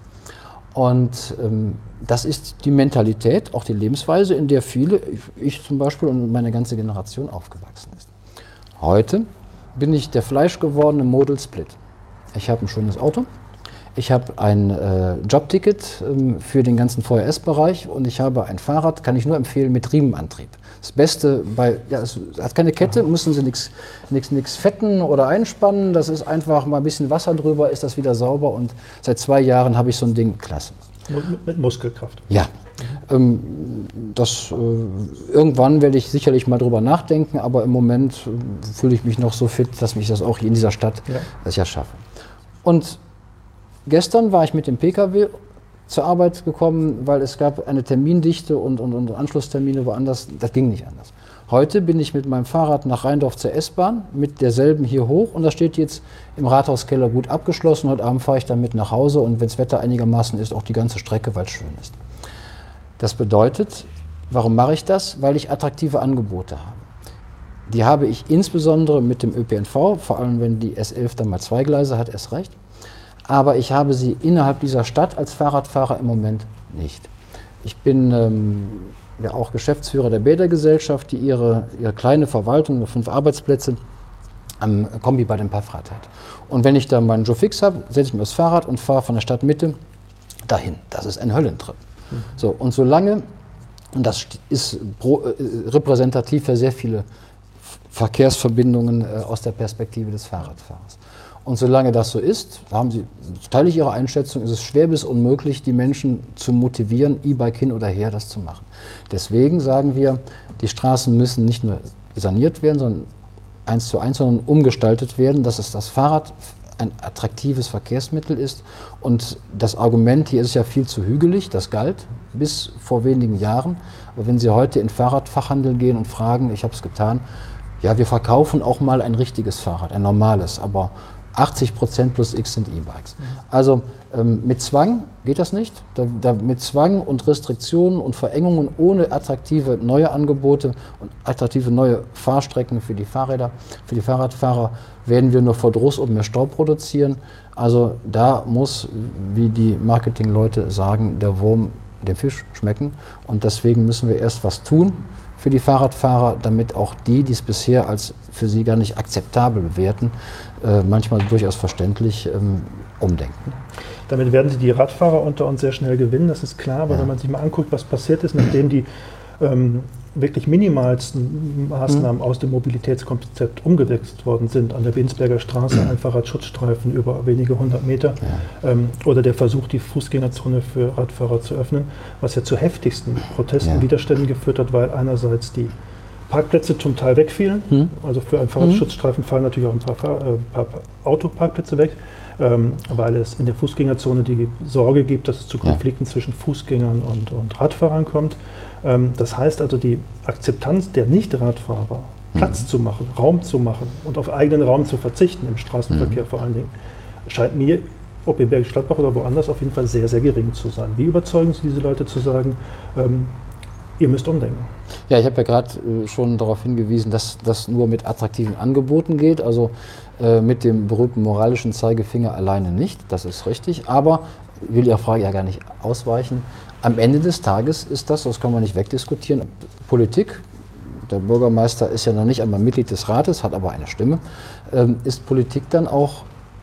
war. Und ähm, das ist die Mentalität, auch die Lebensweise, in der viele, ich zum Beispiel und meine ganze Generation aufgewachsen ist. Heute bin ich der fleischgewordene Model Split. Ich habe ein schönes Auto. Ich habe ein äh, Jobticket ähm, für den ganzen V R S-Bereich und ich habe ein Fahrrad, kann ich nur empfehlen, mit Riemenantrieb. Das Beste bei, ja, es hat keine Kette, müssen Sie nichts nichts fetten oder einspannen. Das ist einfach mal ein bisschen Wasser drüber, ist das wieder sauber und seit zwei Jahren habe ich so ein Ding, klasse. Mit, mit Muskelkraft? Ja. Ähm, das, äh, irgendwann werde ich sicherlich mal drüber nachdenken, aber im Moment äh, fühle ich mich noch so fit, dass mich das auch hier in dieser Stadt, ja. dass ich das schaffe. Und gestern war ich mit dem P K W zur Arbeit gekommen, weil es gab eine Termindichte und, und, und Anschlusstermine woanders. Das ging nicht anders. Heute bin ich mit meinem Fahrrad nach Rheindorf zur S-Bahn, mit derselben hier hoch und das steht jetzt im Rathauskeller gut abgeschlossen. Heute Abend fahre ich damit nach Hause und wenn das Wetter einigermaßen ist, auch die ganze Strecke, weil es schön ist. Das bedeutet, warum mache ich das? Weil ich attraktive Angebote habe. Die habe ich insbesondere mit dem Ö P N V, vor allem wenn die S elf dann mal zwei Gleise hat, erst recht. Aber ich habe sie innerhalb dieser Stadt als Fahrradfahrer im Moment nicht. Ich bin ähm, ja auch Geschäftsführer der Bädergesellschaft, die ihre, ihre kleine Verwaltung, fünf Arbeitsplätze am Kombi bei dem Paffrad hat. Und wenn ich da meinen Joe Fix habe, setze ich mir das Fahrrad und fahre von der Stadtmitte dahin. Das ist ein Höllentrip. Mhm. So, und solange, und das ist pro, äh, repräsentativ für sehr viele Verkehrsverbindungen äh, aus der Perspektive des Fahrradfahrers. Und solange das so ist, haben Sie, teile ich Ihre Einschätzung, ist es schwer bis unmöglich, die Menschen zu motivieren, E-Bike hin oder her, das zu machen. Deswegen sagen wir, die Straßen müssen nicht nur saniert werden, sondern eins zu eins, sondern umgestaltet werden, dass es das Fahrrad ein attraktives Verkehrsmittel ist. Und das Argument, hier ist es ja viel zu hügelig, das galt bis vor wenigen Jahren. Aber wenn Sie heute in Fahrradfachhandel gehen und fragen, ich habe es getan, ja, wir verkaufen auch mal ein richtiges Fahrrad, ein normales, aber achtzig Prozent plus X sind E-Bikes. Also ähm, mit Zwang geht das nicht. Da, da mit Zwang und Restriktionen und Verengungen ohne attraktive neue Angebote und attraktive neue Fahrstrecken für die Fahrräder, für die Fahrradfahrer werden wir nur Verdruss und mehr Staub produzieren. Also da muss, wie die Marketingleute sagen, der Wurm dem Fisch schmecken. Und deswegen müssen wir erst was tun für die Fahrradfahrer, damit auch die, die es bisher als für sie gar nicht akzeptabel bewerten, äh, manchmal durchaus verständlich ähm, umdenken. Damit werden Sie die Radfahrer unter uns sehr schnell gewinnen, das ist klar, aber ja. wenn man sich mal anguckt, was passiert ist, nachdem die ähm, wirklich minimalsten Maßnahmen mhm. aus dem Mobilitätskonzept umgesetzt worden sind, an der Binsberger Straße mhm. ein Fahrradschutzstreifen über wenige hundert Meter ja. ähm, oder der Versuch, die Fußgängerzone für Radfahrer zu öffnen, was ja zu heftigsten Protesten, ja. Widerständen geführt hat, weil einerseits die Parkplätze zum Teil wegfielen, mhm. also für einen Fahrradschutzstreifen fallen natürlich auch ein paar, Fahr äh, paar Autoparkplätze weg, ähm, weil es in der Fußgängerzone die Sorge gibt, dass es zu Konflikten ja. zwischen Fußgängern und, und Radfahrern kommt. Ähm, das heißt also, die Akzeptanz der Nicht-Radfahrer, mhm. Platz zu machen, Raum zu machen und auf eigenen Raum zu verzichten, im Straßenverkehr mhm. vor allen Dingen, scheint mir, ob in Bergisch Gladbach oder woanders, auf jeden Fall sehr, sehr gering zu sein. Wie überzeugen Sie diese Leute zu sagen, ähm, ihr müsst umdenken? Ja, ich habe ja gerade äh, schon darauf hingewiesen, dass das nur mit attraktiven Angeboten geht, also äh, mit dem berühmten moralischen Zeigefinger alleine nicht, das ist richtig, aber ich will Ihrer Frage ja gar nicht ausweichen. Am Ende des Tages ist das, das kann man nicht wegdiskutieren, Politik, der Bürgermeister ist ja noch nicht einmal Mitglied des Rates, hat aber eine Stimme, ähm, ist Politik dann auch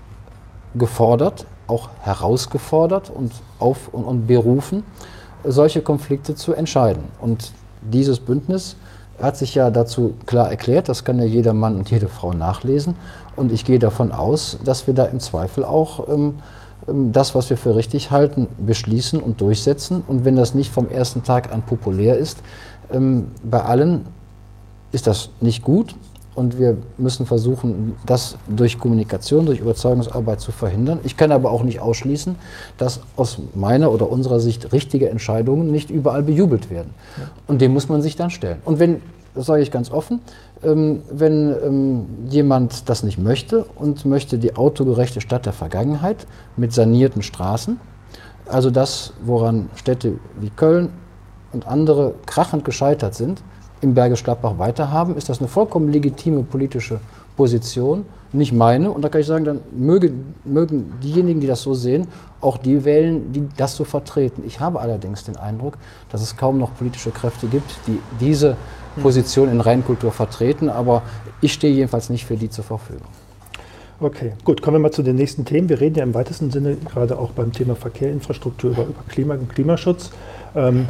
gefordert, auch herausgefordert und, auf, und, und berufen, solche Konflikte zu entscheiden. Und dieses Bündnis hat sich ja dazu klar erklärt, das kann ja jeder Mann und jede Frau nachlesen. Und ich gehe davon aus, dass wir da im Zweifel auch ähm, das, was wir für richtig halten, beschließen und durchsetzen. Und wenn das nicht vom ersten Tag an populär ist, ähm, bei allen ist das nicht gut. Und wir müssen versuchen, das durch Kommunikation, durch Überzeugungsarbeit zu verhindern. Ich kann aber auch nicht ausschließen, dass aus meiner oder unserer Sicht richtige Entscheidungen nicht überall bejubelt werden. Ja. Und dem muss man sich dann stellen. Und wenn, das sage ich ganz offen, ähm, wenn ähm, jemand das nicht möchte und möchte die autogerechte Stadt der Vergangenheit mit sanierten Straßen, also das, woran Städte wie Köln und andere krachend gescheitert sind, im Bergisch Gladbach weiterhaben, ist das eine vollkommen legitime politische Position, nicht meine. Und da kann ich sagen, dann mögen, mögen diejenigen, die das so sehen, auch die wählen, die das so vertreten. Ich habe allerdings den Eindruck, dass es kaum noch politische Kräfte gibt, die diese Position in Reinkultur vertreten, aber ich stehe jedenfalls nicht für die zur Verfügung. Okay, gut, kommen wir mal zu den nächsten Themen. Wir reden ja im weitesten Sinne gerade auch beim Thema Verkehr, Infrastruktur über, über Klima und Klimaschutz. Ähm,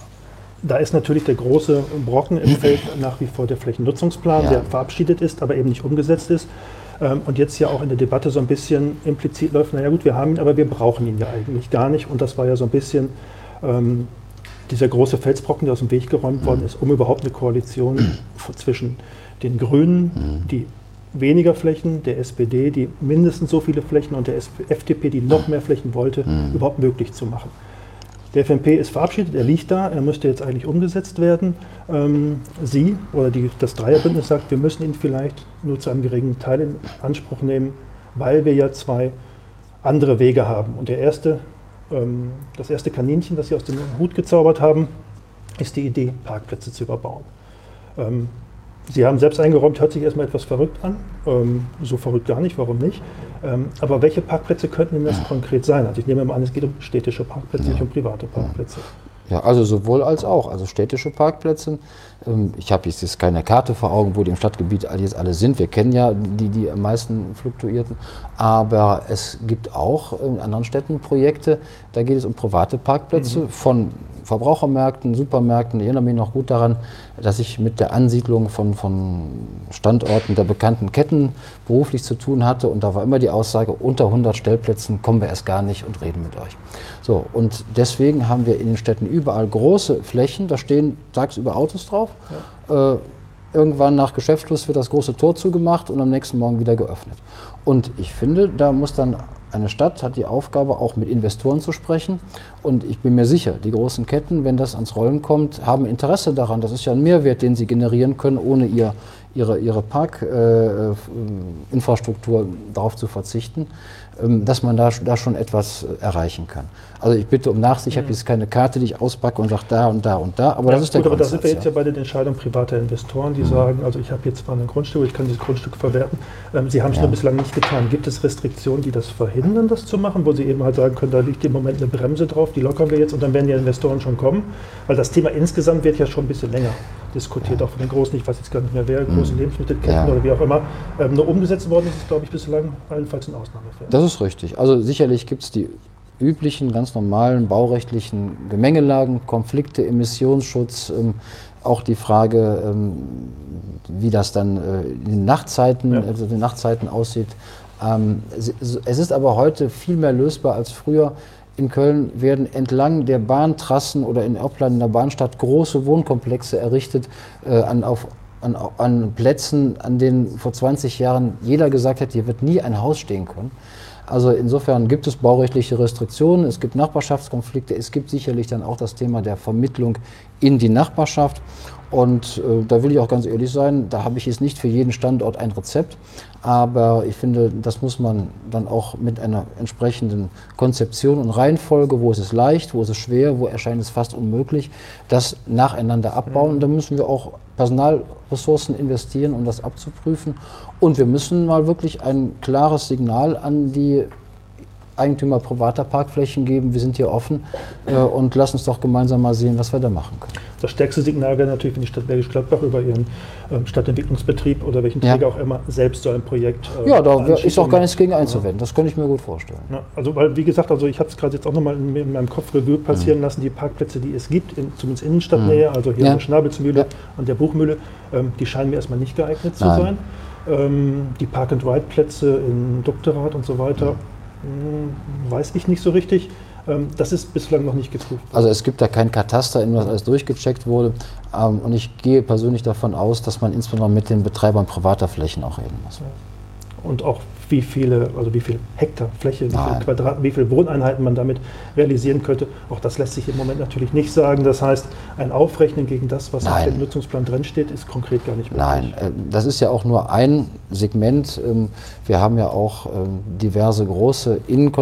Da ist natürlich der große Brocken im Feld nach wie vor der Flächennutzungsplan, ja. der verabschiedet ist, aber eben nicht umgesetzt ist. Und jetzt ja auch in der Debatte so ein bisschen implizit läuft, naja gut, wir haben ihn, aber wir brauchen ihn ja eigentlich gar nicht. Und das war ja so ein bisschen ähm, dieser große Felsbrocken, der aus dem Weg geräumt worden ist, um überhaupt eine Koalition zwischen den Grünen, die weniger Flächen, der S P D, die mindestens so viele Flächen und der F D P, die noch mehr Flächen wollte, überhaupt möglich zu machen. Der F N P ist verabschiedet, er liegt da, er müsste jetzt eigentlich umgesetzt werden. Ähm, Sie oder die, das Dreierbündnis sagt, wir müssen ihn vielleicht nur zu einem geringen Teil in Anspruch nehmen, weil wir ja zwei andere Wege haben. Und der erste, ähm, das erste Kaninchen, das Sie aus dem Hut gezaubert haben, ist die Idee, Parkplätze zu überbauen. Ähm, Sie haben selbst eingeräumt, hört sich erstmal etwas verrückt an. Ähm, so verrückt gar nicht, warum nicht? Ähm, aber welche Parkplätze könnten denn das ja. konkret sein? Also ich nehme mal an, es geht um städtische Parkplätze, ja. nicht um private Parkplätze. Ja, also sowohl als auch. Also städtische Parkplätze. Ähm, ich habe jetzt keine Karte vor Augen, wo die im Stadtgebiet jetzt alle sind. Wir kennen ja die, die am meisten fluktuierten. Aber es gibt auch in anderen Städten Projekte, da geht es um private Parkplätze mhm. von Verbrauchermärkten, Supermärkten. Ich erinnere mich noch gut daran, dass ich mit der Ansiedlung von, von Standorten der bekannten Ketten beruflich zu tun hatte. Und da war immer die Aussage, unter hundert Stellplätzen kommen wir erst gar nicht und reden mit euch. So, und deswegen haben wir in den Städten überall große Flächen, da stehen tagsüber Autos drauf. Ja. Äh, irgendwann nach Geschäftsschluss wird das große Tor zugemacht und am nächsten Morgen wieder geöffnet. Und ich finde, da muss dann eine Stadt hat die Aufgabe, auch mit Investoren zu sprechen. Und ich bin mir sicher, die großen Ketten, wenn das ans Rollen kommt, haben Interesse daran. Das ist ja ein Mehrwert, den sie generieren können, ohne ihr, ihre, ihre Parkinfrastruktur äh, darauf zu verzichten, ähm, dass man da, da schon etwas erreichen kann. Also ich bitte um Nachsicht, ich habe jetzt keine Karte, die ich auspacke und sage da und da und da, aber ja, das ist der gut, Grundsatz. Aber da sind wir jetzt ja bei den Entscheidungen privater Investoren, die mhm. sagen, also ich habe jetzt zwar ein Grundstück, ich kann dieses Grundstück verwerten. Ähm, Sie haben es ja. nur bislang nicht getan. Gibt es Restriktionen, die das verhindern, das zu machen, wo Sie eben halt sagen können, da liegt im Moment eine Bremse drauf, die lockern wir jetzt und dann werden die Investoren schon kommen? Weil das Thema insgesamt wird ja schon ein bisschen länger diskutiert, ja. auch von den großen, ich weiß jetzt gar nicht mehr wer, großen mhm. Lebensmittelketten ja. oder wie auch immer. Ähm, nur umgesetzt worden ist es, glaube ich, bislang allenfalls ein Ausnahmefall. Das ist richtig. Also sicherlich gibt es die üblichen, ganz normalen baurechtlichen Gemengelagen, Konflikte, Emissionsschutz, ähm, auch die Frage, ähm, wie das dann äh, in den Nachtzeiten, ja. also den Nachtzeiten aussieht. Ähm, es, es ist aber heute viel mehr lösbar als früher. In Köln werden entlang der Bahntrassen oder in Oppland in der Bahnstadt große Wohnkomplexe errichtet äh, an, auf, an, an Plätzen, an denen vor zwanzig Jahren jeder gesagt hat, hier wird nie ein Haus stehen können. Also insofern gibt es baurechtliche Restriktionen, es gibt Nachbarschaftskonflikte, es gibt sicherlich dann auch das Thema der Vermittlung in die Nachbarschaft. Und äh, da will ich auch ganz ehrlich sein, da habe ich jetzt nicht für jeden Standort ein Rezept, aber ich finde, das muss man dann auch mit einer entsprechenden Konzeption und Reihenfolge, wo ist es leicht, wo ist es schwer, wo erscheint es fast unmöglich, das nacheinander abbauen. Und da müssen wir auch Personalressourcen investieren, um das abzuprüfen. Und wir müssen mal wirklich ein klares Signal an die Eigentümer privater Parkflächen geben, wir sind hier offen äh, und lass uns doch gemeinsam mal sehen, was wir da machen können. Das stärkste Signal wäre natürlich, wenn die Stadt Bergisch Gladbach über ihren ähm, Stadtentwicklungsbetrieb oder welchen Träger ja. auch immer selbst so ein Projekt äh, Ja, da ist auch gar nichts gegen einzuwenden, das kann ich mir gut vorstellen. Ja, also weil, wie gesagt, also ich habe es gerade jetzt auch nochmal in, in meinem Kopf Revue passieren mhm. lassen, die Parkplätze, die es gibt, in, zumindest Innenstadtnähe, mhm. also hier ja. an der Schnabelsmühle, ja. an der Buchmühle, ähm, die scheinen mir erstmal nicht geeignet zu Nein. sein. Ähm, die Park-and-Ride-Plätze in Dukterath und so weiter, mhm. weiß ich nicht so richtig. Das ist bislang noch nicht geprüft. Also es gibt da kein Kataster, in dem das alles durchgecheckt wurde. Und ich gehe persönlich davon aus, dass man insbesondere mit den Betreibern privater Flächen auch reden muss. Und auch wie viele, also wie viel Hektar Fläche, wie viel Quadrat, wie viele Wohneinheiten man damit realisieren könnte. Auch das lässt sich im Moment natürlich nicht sagen. Das heißt, ein Aufrechnen gegen das, was Nein. im Nutzungsplan drinsteht, ist konkret gar nicht möglich. Nein, das ist ja auch nur ein Segment. Wir haben ja auch diverse große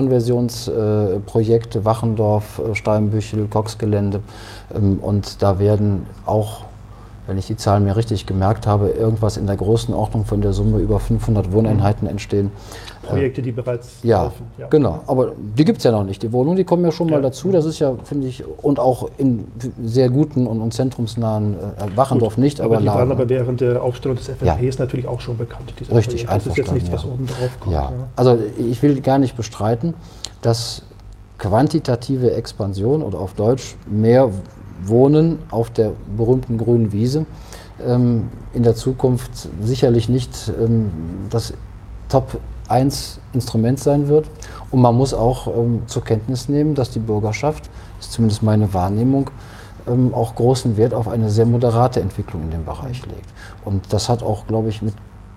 Innenkonversionsprojekte, Wachendorf, Steinbüchel, Coxgelände. Und da werden auch, wenn ich die Zahlen mir richtig gemerkt habe, irgendwas in der Größenordnung von der Summe über fünfhundert Wohneinheiten entstehen. Projekte, die bereits ja, laufen. Ja, genau. Aber die gibt es ja noch nicht, die Wohnungen, die kommen ja schon ja. mal dazu. Das ist ja, finde ich, und auch in sehr guten und, und zentrumsnahen, äh, Wachendorf Gut, nicht, aber, aber die nahe. waren aber während der Aufstellung des F N Ps ja. natürlich auch schon bekannt. Richtig, Projekt. Das ist jetzt nichts, ja. was oben drauf kommt. Ja. Ja. Also ich will gar nicht bestreiten, dass quantitative Expansion oder auf Deutsch mehr Wohnen auf der berühmten grünen Wiese ähm, in der Zukunft sicherlich nicht ähm, das Top eins Instrument sein wird. Und man muss auch ähm, zur Kenntnis nehmen, dass die Bürgerschaft, das ist zumindest meine Wahrnehmung, ähm, auch großen Wert auf eine sehr moderate Entwicklung in dem Bereich legt. Und das hat auch, glaube ich, mit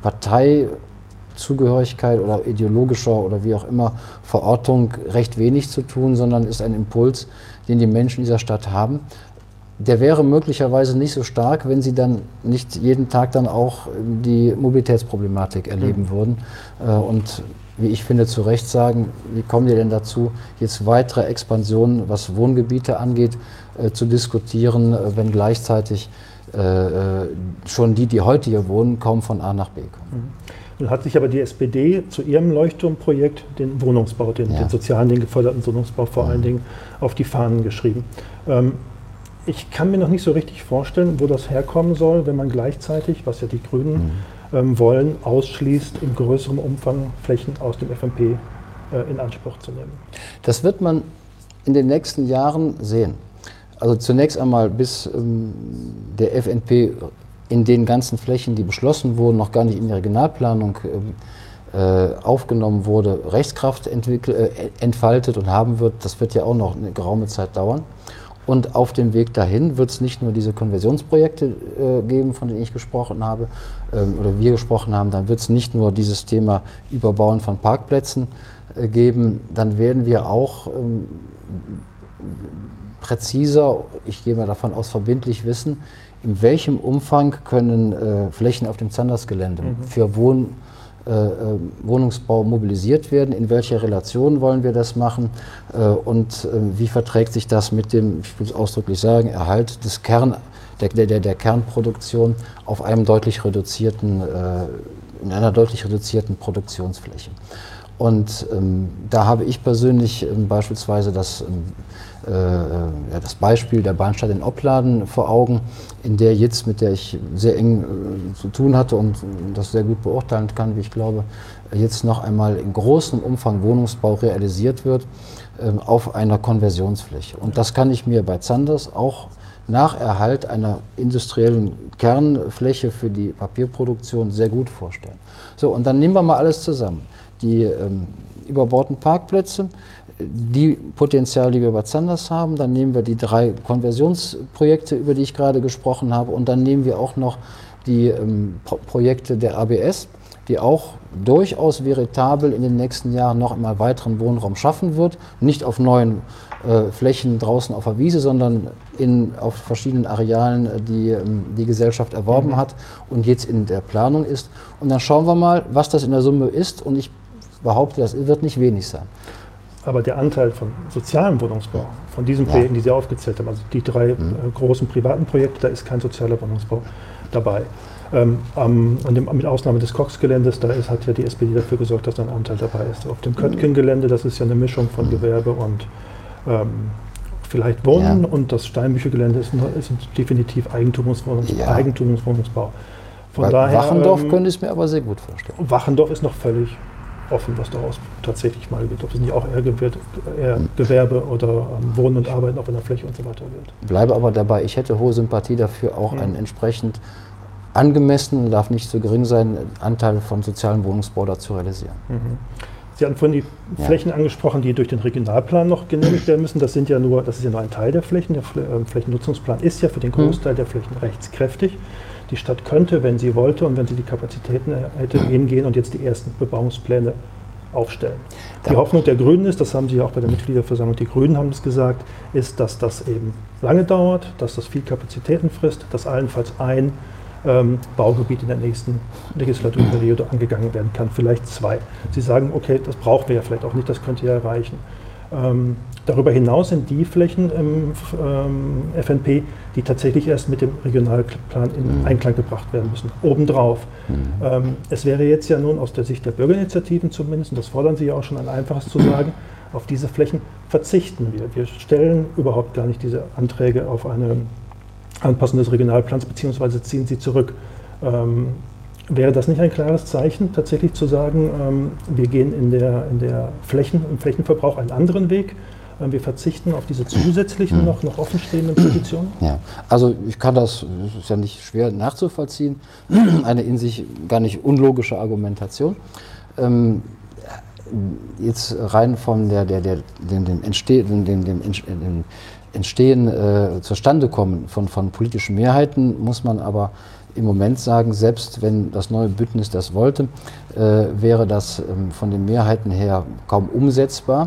Parteizugehörigkeit oder ideologischer oder wie auch immer Verortung recht wenig zu tun, sondern ist ein Impuls, den die Menschen dieser Stadt haben. Der wäre möglicherweise nicht so stark, wenn sie dann nicht jeden Tag dann auch die Mobilitätsproblematik erleben mhm. würden. Und wie ich finde, zu Recht sagen, wie kommen die denn dazu, jetzt weitere Expansionen, was Wohngebiete angeht, zu diskutieren, wenn gleichzeitig schon die, die heute hier wohnen, kaum von A nach B kommen. Nun hat sich aber die S P D zu ihrem Leuchtturmprojekt den Wohnungsbau, den, ja. den sozialen, den geförderten Wohnungsbau vor mhm. allen Dingen auf die Fahnen geschrieben. Ähm, Ich kann mir noch nicht so richtig vorstellen, wo das herkommen soll, wenn man gleichzeitig, was ja die Grünen mhm. ähm, wollen, ausschließt, in größerem Umfang Flächen aus dem F N P äh, in Anspruch zu nehmen. Das wird man in den nächsten Jahren sehen. Also zunächst einmal, bis ähm, der F N P in den ganzen Flächen, die beschlossen wurden, noch gar nicht in die Regionalplanung äh, aufgenommen wurde, Rechtskraft entwickelt, äh, entfaltet und haben wird. Das wird ja auch noch eine geraume Zeit dauern. Und auf dem Weg dahin wird es nicht nur diese Konversionsprojekte äh, geben, von denen ich gesprochen habe, ähm, oder wir gesprochen haben, dann wird es nicht nur dieses Thema Überbauen von Parkplätzen äh, geben, dann werden wir auch ähm, präziser, ich gehe mal davon aus, verbindlich wissen, in welchem Umfang können äh, Flächen auf dem Zandersgelände mhm. für Wohn Äh, Wohnungsbau mobilisiert werden, in welcher Relation wollen wir das machen äh, und äh, wie verträgt sich das mit dem, ich will es ausdrücklich sagen, Erhalt des Kern, der, der, der Kernproduktion auf einem deutlich reduzierten, äh, in einer deutlich reduzierten Produktionsfläche. Und ähm, da habe ich persönlich ähm, beispielsweise das, ähm, äh, ja, das Beispiel der Bahnstadt in Opladen vor Augen, in der jetzt, mit der ich sehr eng äh, zu tun hatte und das sehr gut beurteilen kann, wie ich glaube, jetzt noch einmal in großem Umfang Wohnungsbau realisiert wird äh, auf einer Konversionsfläche. Und das kann ich mir bei Zanders auch nach Erhalt einer industriellen Kernfläche für die Papierproduktion sehr gut vorstellen. So, und dann nehmen wir mal alles zusammen. Die ähm, überbauten Parkplätze, die Potenziale, die wir bei Zanders haben, dann nehmen wir die drei Konversionsprojekte, über die ich gerade gesprochen habe, und dann nehmen wir auch noch die ähm, Pro Projekte der A B S, die auch durchaus veritabel in den nächsten Jahren noch einmal weiteren Wohnraum schaffen wird, nicht auf neuen äh, Flächen draußen auf der Wiese, sondern in, auf verschiedenen Arealen, die ähm, die Gesellschaft erworben mhm. hat und jetzt in der Planung ist. Und dann schauen wir mal, was das in der Summe ist, und ich behaupte, das wird nicht wenig sein. Aber der Anteil von sozialem Wohnungsbau, von diesen Projekten, ja. die Sie aufgezählt haben, also die drei mhm. äh, großen privaten Projekte, da ist kein sozialer Wohnungsbau dabei. Ähm, ähm, und dem, mit Ausnahme des Cox-Geländes, da ist, hat ja die S P D dafür gesorgt, dass da ein Anteil dabei ist. Auf dem Köttgen-Gelände, das ist ja eine Mischung von Gewerbe und ähm, vielleicht Wohnen, ja. und das Steinbücher-Gelände ist, ist definitiv Eigentumswohnungsbau. Ja. Eigentumswohnungsbau. Von Bei daher, Wachendorf ähm, könnte ich es mir aber sehr gut vorstellen. Wachendorf ist noch völlig offen, was daraus tatsächlich mal wird. Ob es nicht auch eher, Gewerbe, eher Gewerbe oder ähm, Wohnen und Arbeiten auf einer Fläche und so weiter wird. Bleibe aber dabei, ich hätte hohe Sympathie dafür, auch mhm. einen entsprechend angemessenen, darf nicht zu gering sein, Anteil von sozialem Wohnungsbau da zu realisieren. Mhm. Sie hatten vorhin die ja. Flächen angesprochen, die durch den Regionalplan noch genehmigt werden müssen. Das sind ja nur, das ist ja nur ein Teil der Flächen. Der Flächennutzungsplan ist ja für den Großteil der Flächen rechtskräftig. Die Stadt könnte, wenn sie wollte und wenn sie die Kapazitäten hätte, hingehen und jetzt die ersten Bebauungspläne aufstellen. Die Hoffnung der Grünen ist, das haben Sie ja auch bei der Mitgliederversammlung, die Grünen haben es gesagt, ist, dass das eben lange dauert, dass das viel Kapazitäten frisst, dass allenfalls ein ähm, Baugebiet in der nächsten Legislaturperiode angegangen werden kann, vielleicht zwei. Sie sagen, okay, das brauchen wir ja vielleicht auch nicht, das könnte ja reichen. Ähm, darüber hinaus sind die Flächen im ähm, F N P, die tatsächlich erst mit dem Regionalplan in mhm. Einklang gebracht werden müssen, obendrauf. Mhm. Ähm, es wäre jetzt ja nun aus der Sicht der Bürgerinitiativen zumindest, und das fordern Sie ja auch schon, ein einfaches zu sagen, auf diese Flächen verzichten wir. Wir stellen überhaupt gar nicht diese Anträge auf eine Anpassung des Regionalplans, beziehungsweise ziehen sie zurück. Ähm, Wäre das nicht ein klares Zeichen, tatsächlich zu sagen, ähm, wir gehen in der, in der Flächen, im Flächenverbrauch einen anderen Weg? Ähm, wir verzichten auf diese zusätzlichen, hm. noch, noch offenstehenden Petitionen? Ja, also ich kann das, das ist ja nicht schwer nachzuvollziehen, eine in sich gar nicht unlogische Argumentation. Ähm, jetzt rein von der, der, der, dem, dem Entstehen, dem, dem, dem Entstehen äh, zustande kommen von, von politischen Mehrheiten, muss man aber im Moment sagen, selbst wenn das neue Bündnis das wollte, äh, wäre das ähm, von den Mehrheiten her kaum umsetzbar.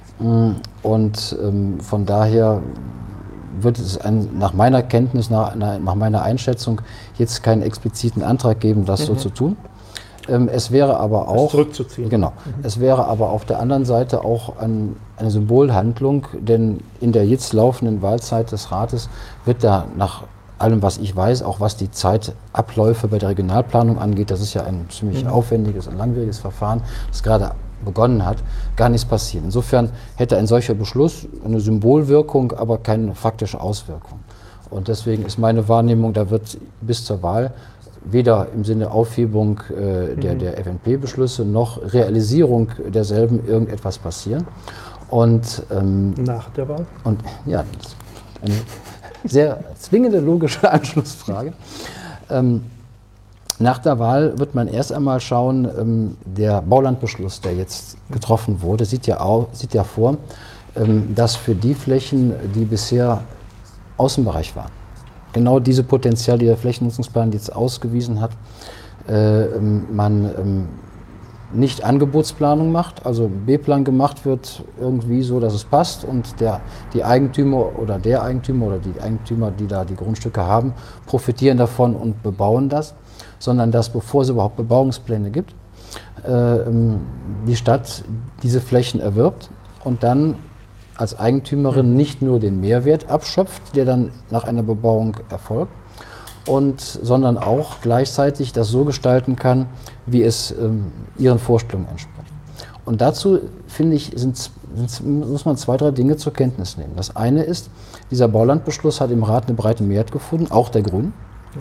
Und ähm, von daher wird es ein, nach meiner Kenntnis, nach, nach meiner Einschätzung jetzt keinen expliziten Antrag geben, das mhm. so zu tun. Ähm, es wäre aber auch, zurückzuziehen. Genau, mhm. es wäre aber auf der anderen Seite auch ein, eine Symbolhandlung, denn in der jetzt laufenden Wahlzeit des Rates wird da nach allem, was ich weiß, auch was die Zeitabläufe bei der Regionalplanung angeht, das ist ja ein ziemlich mhm. aufwendiges und langwieriges Verfahren, das gerade begonnen hat, gar nichts passiert. Insofern hätte ein solcher Beschluss eine Symbolwirkung, aber keine faktische Auswirkung. Und deswegen ist meine Wahrnehmung, da wird bis zur Wahl weder im Sinne Aufhebung äh, der, mhm. der F N P-Beschlüsse noch Realisierung derselben irgendetwas passieren. Und, ähm, nach der Wahl? Und ja, das ist eine sehr zwingende logische Anschlussfrage. Ähm, nach der Wahl wird man erst einmal schauen, ähm, der Baulandbeschluss, der jetzt getroffen wurde, sieht ja, auch, sieht ja vor, ähm, dass für die Flächen, die bisher Außenbereich waren, genau diese Potenziale, die der Flächennutzungsplan jetzt ausgewiesen hat, äh, ähm, man ähm, nicht Angebotsplanung macht, also B-Plan gemacht wird irgendwie so, dass es passt und der, die Eigentümer oder der Eigentümer oder die Eigentümer, die da die Grundstücke haben, profitieren davon und bebauen das, sondern dass, bevor es überhaupt Bebauungspläne gibt, äh, die Stadt diese Flächen erwirbt und dann als Eigentümerin nicht nur den Mehrwert abschöpft, der dann nach einer Bebauung erfolgt, und, sondern auch gleichzeitig das so gestalten kann, wie es ähm, ihren Vorstellungen entspricht. Und dazu, finde ich, sind, sind, muss man zwei, drei Dinge zur Kenntnis nehmen. Das eine ist, dieser Baulandbeschluss hat im Rat eine breite Mehrheit gefunden, auch der Grünen.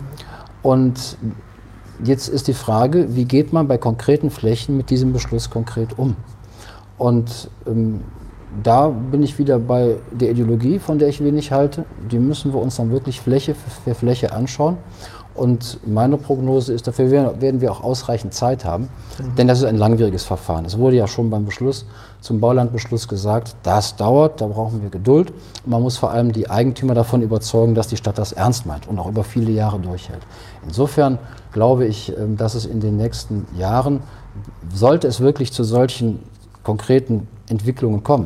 Und jetzt ist die Frage, wie geht man bei konkreten Flächen mit diesem Beschluss konkret um? Und ähm, da bin ich wieder bei der Ideologie, von der ich wenig halte. Die müssen wir uns dann wirklich Fläche für Fläche anschauen. Und meine Prognose ist, dafür werden wir auch ausreichend Zeit haben, mhm. denn das ist ein langwieriges Verfahren. Es wurde ja schon beim Beschluss, zum Baulandbeschluss gesagt, das dauert, da brauchen wir Geduld. Und man muss vor allem die Eigentümer davon überzeugen, dass die Stadt das ernst meint und auch über viele Jahre durchhält. Insofern glaube ich, dass es in den nächsten Jahren, sollte es wirklich zu solchen konkreten Entwicklungen kommen,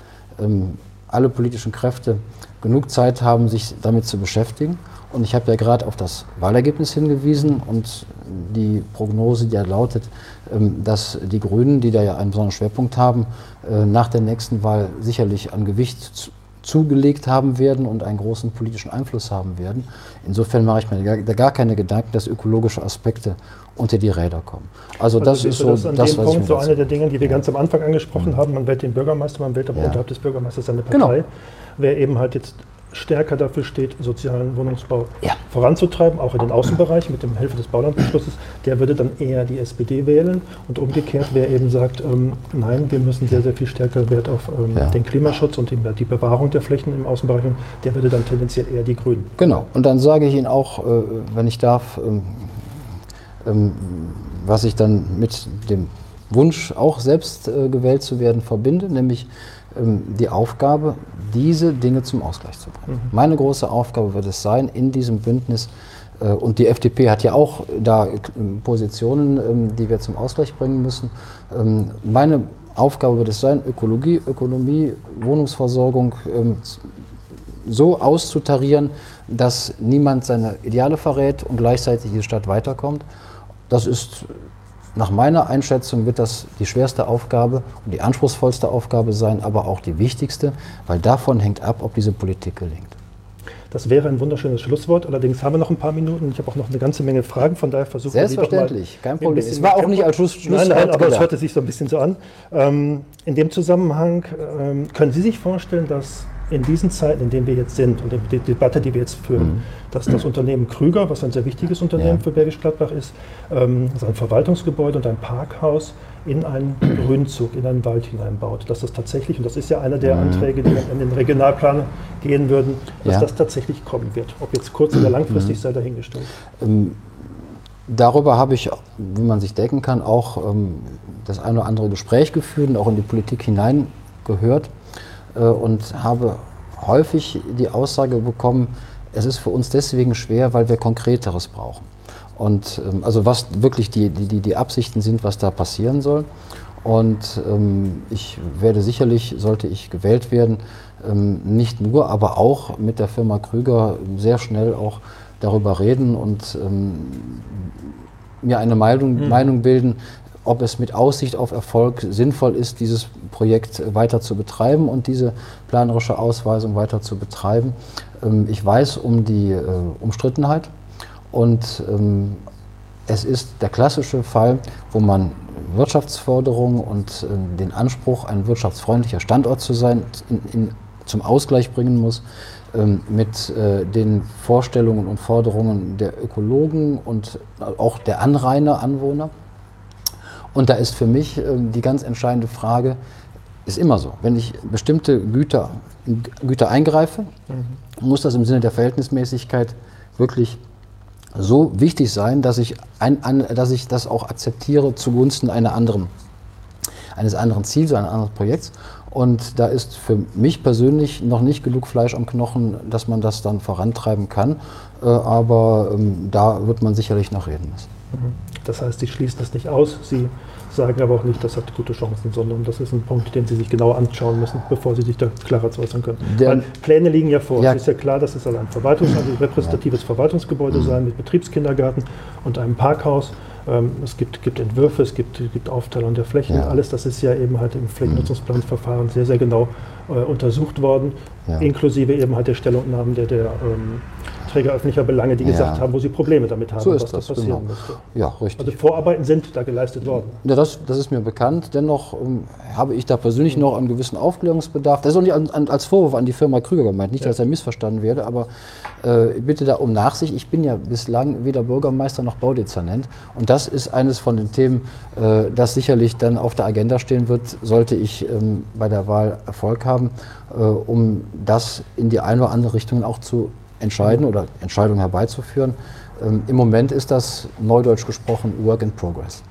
alle politischen Kräfte genug Zeit haben, sich damit zu beschäftigen. Und ich habe ja gerade auf das Wahlergebnis hingewiesen und die Prognose, die ja lautet, dass die Grünen, die da ja einen besonderen Schwerpunkt haben, nach der nächsten Wahl sicherlich an Gewicht zugelegt haben werden und einen großen politischen Einfluss haben werden. Insofern mache ich mir gar, gar keine Gedanken, dass ökologische Aspekte unter die Räder kommen. Also, also das ist so das, an das, dem was Punkt ich so mir eine der Dinge, die wir ja. ganz am Anfang angesprochen mhm. haben. Man wählt den Bürgermeister, man wählt aber ja. unterhalb des Bürgermeisters seine Partei. Genau. Wer eben halt jetzt stärker dafür steht, sozialen Wohnungsbau ja. voranzutreiben, auch in den Außenbereich mit dem Hilfe des Baulandbeschlusses, der würde dann eher die S P D wählen. Und umgekehrt, wer eben sagt, ähm, nein, wir müssen sehr, sehr viel stärker Wert auf ähm, ja. den Klimaschutz und eben die Bewahrung der Flächen im Außenbereich, der würde dann tendenziell eher die Grünen. Genau. Und dann sage ich Ihnen auch, äh, wenn ich darf, ähm, ähm, was ich dann mit dem Wunsch, auch selbst äh, gewählt zu werden, verbinde, nämlich ähm, die Aufgabe, diese Dinge zum Ausgleich zu bringen. Mhm. Meine große Aufgabe wird es sein, in diesem Bündnis, äh, und die F D P hat ja auch da äh, Positionen, ähm, die wir zum Ausgleich bringen müssen. Ähm, meine Aufgabe wird es sein, Ökologie, Ökonomie, Wohnungsversorgung ähm, so auszutarieren, dass niemand seine Ideale verrät und gleichzeitig die Stadt weiterkommt. Das ist, nach meiner Einschätzung, wird das die schwerste Aufgabe und die anspruchsvollste Aufgabe sein, aber auch die wichtigste, weil davon hängt ab, ob diese Politik gelingt. Das wäre ein wunderschönes Schlusswort. Allerdings haben wir noch ein paar Minuten. Ich habe auch noch eine ganze Menge Fragen, von daher versuchen wir Selbstverständlich, kein Problem. Es war auch nicht als Schluss, Schlusswort. Nein, nein, aber es hörte sich so ein bisschen so an. Ähm, in dem Zusammenhang, ähm, können Sie sich vorstellen, dass in diesen Zeiten, in denen wir jetzt sind und die Debatte, die wir jetzt führen, mhm. dass das Unternehmen Krüger, was ein sehr wichtiges Unternehmen ja. für Bergisch Gladbach ist, ähm, sein Verwaltungsgebäude und ein Parkhaus in einen Grünzug, in einen Wald hineinbaut. Dass das tatsächlich, und das ist ja einer der mhm. Anträge, die in den Regionalplan gehen würden, dass ja. das tatsächlich kommen wird. Ob jetzt kurz- oder langfristig, mhm. sei dahingestellt. Ähm, darüber habe ich, wie man sich denken kann, auch ähm, das eine oder andere Gespräch geführt und auch in die Politik hineingehört. Und habe häufig die Aussage bekommen, es ist für uns deswegen schwer, weil wir Konkreteres brauchen. Und ähm, also was wirklich die, die, die Absichten sind, was da passieren soll. Und ähm, ich werde sicherlich, sollte ich gewählt werden, ähm, nicht nur, aber auch mit der Firma Krüger sehr schnell auch darüber reden und ähm, mir eine Meinung, mhm. Meinung bilden, ob es mit Aussicht auf Erfolg sinnvoll ist, dieses Projekt weiter zu betreiben und diese planerische Ausweisung weiter zu betreiben. Ich weiß um die Umstrittenheit und es ist der klassische Fall, wo man Wirtschaftsförderung und den Anspruch, ein wirtschaftsfreundlicher Standort zu sein, in, in, zum Ausgleich bringen muss mit den Vorstellungen und Forderungen der Ökologen und auch der Anrainer, Anwohner. Und da ist für mich äh, die ganz entscheidende Frage, ist immer so, wenn ich bestimmte Güter, Güter eingreife, mhm. muss das im Sinne der Verhältnismäßigkeit wirklich so wichtig sein, dass ich, ein, ein, dass ich das auch akzeptiere zugunsten einer anderen, eines anderen Ziels, eines anderen Projekts. Und da ist für mich persönlich noch nicht genug Fleisch am Knochen, dass man das dann vorantreiben kann. Äh, aber ähm, da wird man sicherlich noch reden müssen. Das heißt, Sie schließen das nicht aus, Sie sagen aber auch nicht, das hat gute Chancen, sondern das ist ein Punkt, den Sie sich genau anschauen müssen, bevor Sie sich da klarer zu äußern können. Der, Weil Pläne liegen ja vor. Ja. Es ist ja klar, dass es ein Verwaltungs-, ein repräsentatives ja. Verwaltungsgebäude mhm. sein mit Betriebskindergarten und einem Parkhaus. Ähm, es gibt, gibt Entwürfe, es gibt, gibt Aufteilung der Flächen. Ja. Alles das ist ja eben halt im Flächennutzungsplanverfahren sehr, sehr genau äh, untersucht worden, ja. inklusive eben halt der Stellungnahmen der, der ähm, Träger öffentlicher Belange, die Ja. gesagt haben, wo sie Probleme damit haben, So ist was da das, passieren genau. müsste. Ja, richtig. Also Vorarbeiten sind da geleistet worden. Ja, das, das ist mir bekannt. Dennoch ähm, habe ich da persönlich noch einen gewissen Aufklärungsbedarf. Das ist auch nicht an, an, als Vorwurf an die Firma Krüger gemeint, nicht, dass er missverstanden werde, aber äh, ich bitte da um Nachsicht. Ich bin ja bislang weder Bürgermeister noch Baudezernent und das ist eines von den Themen, äh, das sicherlich dann auf der Agenda stehen wird, sollte ich ähm, bei der Wahl Erfolg haben, äh, um das in die eine oder andere Richtung auch zu entscheiden oder Entscheidungen herbeizuführen. Ähm, Im Moment ist das, neudeutsch gesprochen, Work in Progress.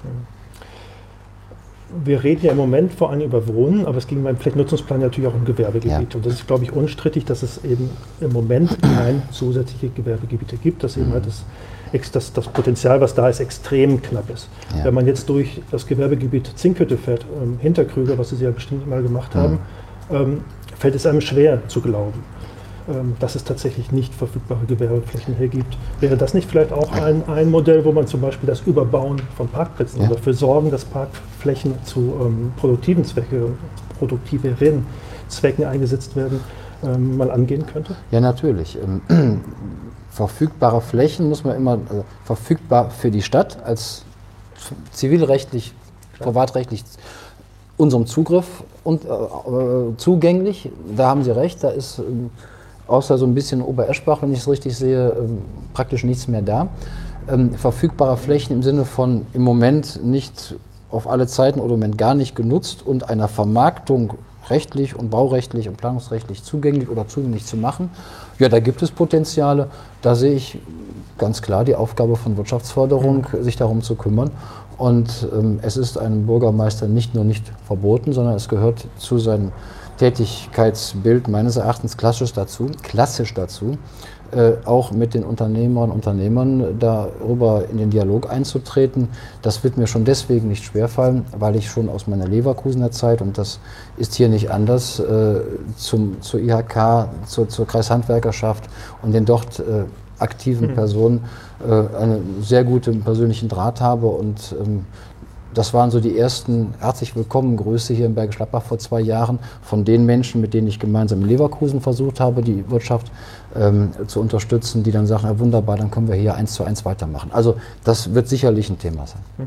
Wir reden ja im Moment vor allem über Wohnen, aber es ging beim Flächennutzungsplan natürlich auch um Gewerbegebiete. Ja. Und das ist, glaube ich, unstrittig, dass es eben im Moment keine zusätzliche Gewerbegebiete gibt, dass eben Mhm. halt das, ex- das, das Potenzial, was da ist, extrem knapp ist. Ja. Wenn man jetzt durch das Gewerbegebiet Zinkhütte fährt, ähm, hinter Krüger, was Sie ja bestimmt mal gemacht haben, ähm, fällt es einem schwer zu glauben, ähm, dass es tatsächlich nicht verfügbare Gewerbeflächen hier gibt. Wäre das nicht vielleicht auch ein, ein Modell, wo man zum Beispiel das Überbauen von Parkplätzen Ja. oder dafür sorgen, dass Parkflächen zu ähm, produktiven Zwecken, produktiveren Zwecken eingesetzt werden, ähm, mal angehen könnte? Ja, natürlich. Ähm, verfügbare Flächen muss man immer, also verfügbar für die Stadt als zivilrechtlich, privatrechtlich unserem Zugriff und äh, äh, zugänglich. Da haben Sie recht, da ist ähm, außer so ein bisschen Obereschbach, wenn ich es richtig sehe, ähm, praktisch nichts mehr da. Ähm, verfügbare Flächen im Sinne von im Moment nicht auf alle Zeiten oder im Moment gar nicht genutzt und einer Vermarktung rechtlich und baurechtlich und planungsrechtlich zugänglich oder zugänglich zu machen. Ja, da gibt es Potenziale. Da sehe ich ganz klar die Aufgabe von Wirtschaftsförderung, sich darum zu kümmern. Und ähm, es ist einem Bürgermeister nicht nur nicht verboten, sondern es gehört zu seinem Tätigkeitsbild meines Erachtens klassisch dazu, klassisch dazu, äh, auch mit den Unternehmerinnen und Unternehmern darüber in den Dialog einzutreten. Das wird mir schon deswegen nicht schwerfallen, weil ich schon aus meiner Leverkusener Zeit, und das ist hier nicht anders, äh, zum, zur I H K, zur, zur Kreishandwerkerschaft und den dort äh, aktiven Mhm. Personen äh, einen sehr guten persönlichen Draht habe und ähm, das waren so die ersten herzlich willkommen Grüße hier in Bergisch Gladbach vor zwei Jahren von den Menschen, mit denen ich gemeinsam in Leverkusen versucht habe, die Wirtschaft ähm, zu unterstützen, die dann sagen, ja, wunderbar, dann können wir hier eins zu eins weitermachen. Also das wird sicherlich ein Thema sein. Mhm.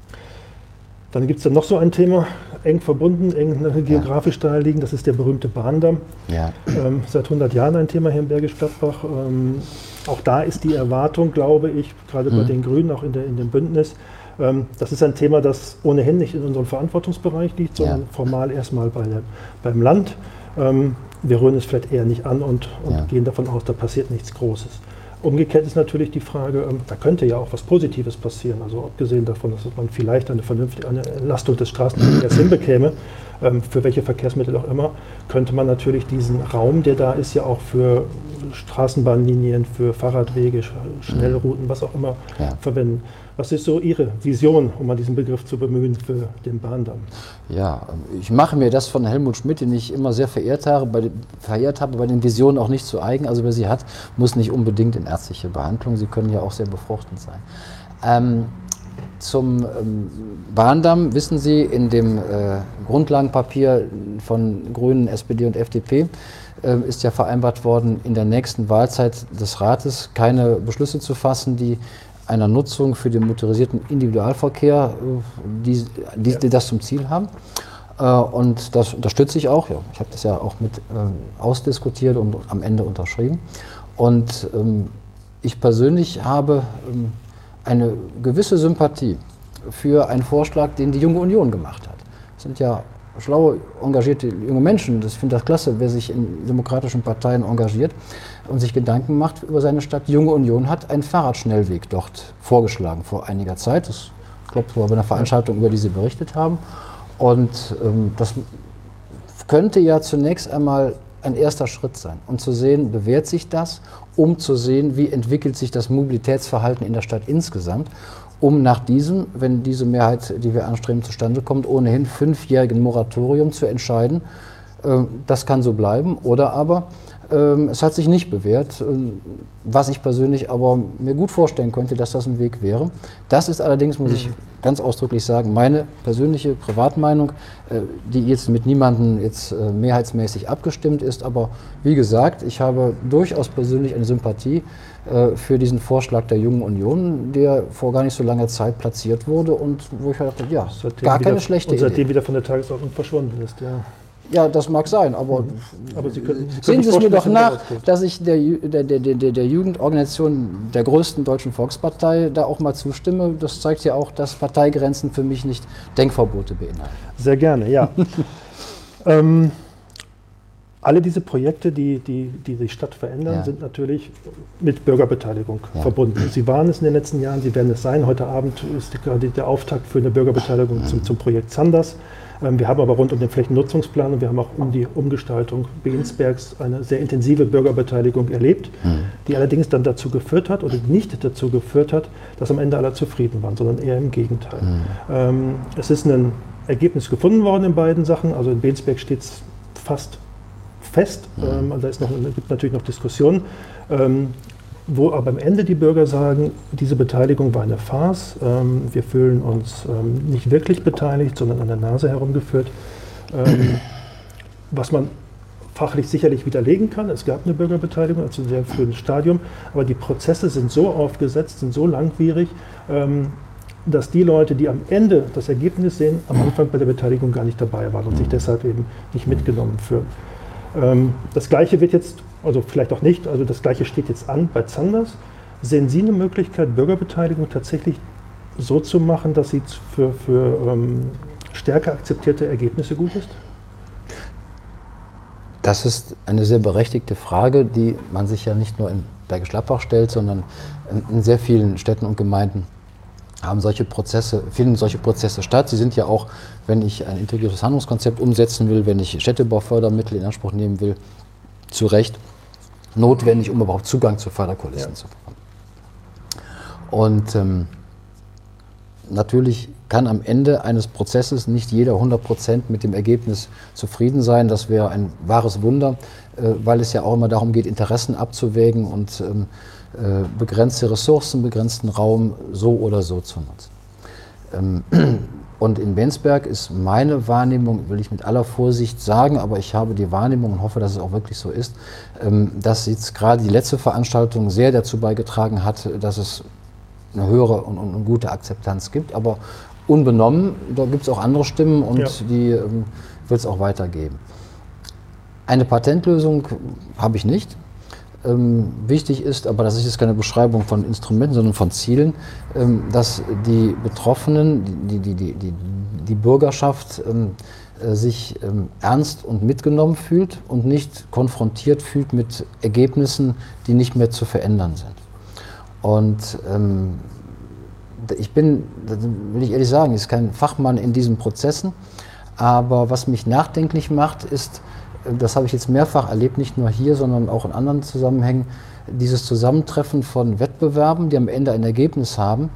Dann gibt es dann noch so ein Thema, eng verbunden, eng geografisch ja. liegen, das ist der berühmte Bahndamm. Ja. Ähm, seit hundert Jahren ein Thema hier in Bergisch Gladbach. Ähm, auch da ist die Erwartung, glaube ich, gerade mhm. bei den Grünen, auch in, der, in dem Bündnis, ähm, das ist ein Thema, das ohnehin nicht in unserem Verantwortungsbereich liegt, sondern ja. formal erstmal bei der, beim Land. Ähm, wir rühren es vielleicht eher nicht an und, und ja. gehen davon aus, da passiert nichts Großes. Umgekehrt ist natürlich die Frage, ähm, da könnte ja auch was Positives passieren, also abgesehen davon, dass man vielleicht eine vernünftige eine Entlastung des Straßenverkehrs hinbekäme, ähm, für welche Verkehrsmittel auch immer, könnte man natürlich diesen Raum, der da ist, ja auch für Straßenbahnlinien, für Fahrradwege, Schnellrouten, was auch immer, ja. verwenden. Was ist so Ihre Vision, um mal diesen Begriff zu bemühen, für den Bahndamm? Ja, ich mache mir das von Helmut Schmidt, den ich immer sehr verehrt habe, bei den, verehrt habe, bei den Visionen auch nicht zu eigen. Also wer sie hat, muss nicht unbedingt in ärztliche Behandlung. Sie können ja auch sehr befruchtend sein. Ähm, zum ähm, Bahndamm wissen Sie, in dem äh, Grundlagenpapier von Grünen, S P D und F D P äh, ist ja vereinbart worden, in der nächsten Wahlzeit des Rates keine Beschlüsse zu fassen, die einer Nutzung für den motorisierten Individualverkehr, die, die, die das zum Ziel haben. Und das unterstütze ich auch. Ja, ich habe das ja auch mit ähm, ausdiskutiert und am Ende unterschrieben. Und ähm, ich persönlich habe ähm, eine gewisse Sympathie für einen Vorschlag, den die Junge Union gemacht hat. Das sind ja schlaue, engagierte junge Menschen. Ich finde das klasse, wer sich in demokratischen Parteien engagiert und sich Gedanken macht über seine Stadt. Die Junge Union hat einen Fahrradschnellweg dort vorgeschlagen vor einiger Zeit. Das, ich glaube, das war bei einer Veranstaltung, über die Sie berichtet haben. Und ähm, das könnte ja zunächst einmal ein erster Schritt sein, um zu sehen, bewährt sich das, um zu sehen, wie entwickelt sich das Mobilitätsverhalten in der Stadt insgesamt, um nach diesem, wenn diese Mehrheit, die wir anstreben, zustande kommt, ohnehin fünfjährigen Moratorium zu entscheiden, äh, das kann so bleiben, oder aber Ähm, es hat sich nicht bewährt, was ich persönlich aber mir gut vorstellen könnte, dass das ein Weg wäre. Das ist allerdings, muss ich ganz ausdrücklich sagen, meine persönliche Privatmeinung, äh, die jetzt mit niemandem jetzt äh, mehrheitsmäßig abgestimmt ist. Aber wie gesagt, ich habe durchaus persönlich eine Sympathie äh, für diesen Vorschlag der Jungen Union, der vor gar nicht so langer Zeit platziert wurde und wo ich dachte, ja, seitdem gar keine wieder, schlechte und seitdem Idee. wieder von der Tagesordnung verschwunden ist, ja. Ja, das mag sein, aber, aber Sie können, Sie sehen Sie es mir doch nach, rausgeht. dass ich der, der, der, der, der Jugendorganisation der größten deutschen Volkspartei da auch mal zustimme. Das zeigt ja auch, dass Parteigrenzen für mich nicht Denkverbote beinhalten. Sehr gerne, ja. ähm, alle diese Projekte, die die, die, die Stadt verändern, Ja. sind natürlich mit Bürgerbeteiligung Ja. verbunden. Sie waren es in den letzten Jahren, sie werden es sein. Heute Abend ist gerade der Auftakt für eine Bürgerbeteiligung zum, zum Projekt Zanders. Wir haben aber rund um den Flächennutzungsplan und wir haben auch um die Umgestaltung Bensbergs eine sehr intensive Bürgerbeteiligung erlebt, mhm. die allerdings dann dazu geführt hat oder nicht dazu geführt hat, dass am Ende alle zufrieden waren, sondern eher im Gegenteil. Mhm. Ähm, es ist ein Ergebnis gefunden worden in beiden Sachen, also in Bensberg steht es fast fest, mhm. ähm, also da ist noch, gibt natürlich noch Diskussionen. Ähm, wo aber am Ende die Bürger sagen, diese Beteiligung war eine Farce, ähm, wir fühlen uns ähm, nicht wirklich beteiligt, sondern an der Nase herumgeführt, ähm, was man fachlich sicherlich widerlegen kann. Es gab eine Bürgerbeteiligung, also in sehr frühen Stadium, aber die Prozesse sind so aufgesetzt, sind so langwierig, ähm, dass die Leute, die am Ende das Ergebnis sehen, am Anfang bei der Beteiligung gar nicht dabei waren und sich deshalb eben nicht mitgenommen fühlen. Ähm, das Gleiche wird jetzt, also vielleicht auch nicht, also das Gleiche steht jetzt an bei Zanders. Sehen Sie eine Möglichkeit, Bürgerbeteiligung tatsächlich so zu machen, dass sie für, für ähm, stärker akzeptierte Ergebnisse gut ist? Das ist eine sehr berechtigte Frage, die man sich ja nicht nur in Bergisch Gladbach stellt, sondern in sehr vielen Städten und Gemeinden haben solche Prozesse, finden solche Prozesse statt. Sie sind ja auch, wenn ich ein integriertes Handlungskonzept umsetzen will, wenn ich Städtebaufördermittel in Anspruch nehmen will, zu Recht notwendig, um überhaupt Zugang zu Förderkulissen ja. zu bekommen. Und ähm, natürlich kann am Ende eines Prozesses nicht jeder hundert Prozent mit dem Ergebnis zufrieden sein. Das wäre ein wahres Wunder, äh, weil es ja auch immer darum geht, Interessen abzuwägen und ähm, äh, begrenzte Ressourcen, begrenzten Raum so oder so zu nutzen. Ähm, Und in Bensberg ist meine Wahrnehmung, will ich mit aller Vorsicht sagen, aber ich habe die Wahrnehmung und hoffe, dass es auch wirklich so ist, dass jetzt gerade die letzte Veranstaltung sehr dazu beigetragen hat, dass es eine höhere und, und eine gute Akzeptanz gibt. Aber unbenommen, da gibt es auch andere Stimmen und ja. die ähm, wird es auch weitergeben. Eine Patentlösung habe ich nicht. Ähm, wichtig ist, aber das ist jetzt keine Beschreibung von Instrumenten, sondern von Zielen, ähm, dass die Betroffenen, die, die, die, die, die Bürgerschaft ähm, äh, sich ähm, ernst und mitgenommen fühlt und nicht konfrontiert fühlt mit Ergebnissen, die nicht mehr zu verändern sind. Und ähm, ich bin, das will ich ehrlich sagen, ich bin kein Fachmann in diesen Prozessen, aber was mich nachdenklich macht, ist, das habe ich jetzt mehrfach erlebt, nicht nur hier, sondern auch in anderen Zusammenhängen, dieses Zusammentreffen von Wettbewerben, die am Ende ein Ergebnis haben,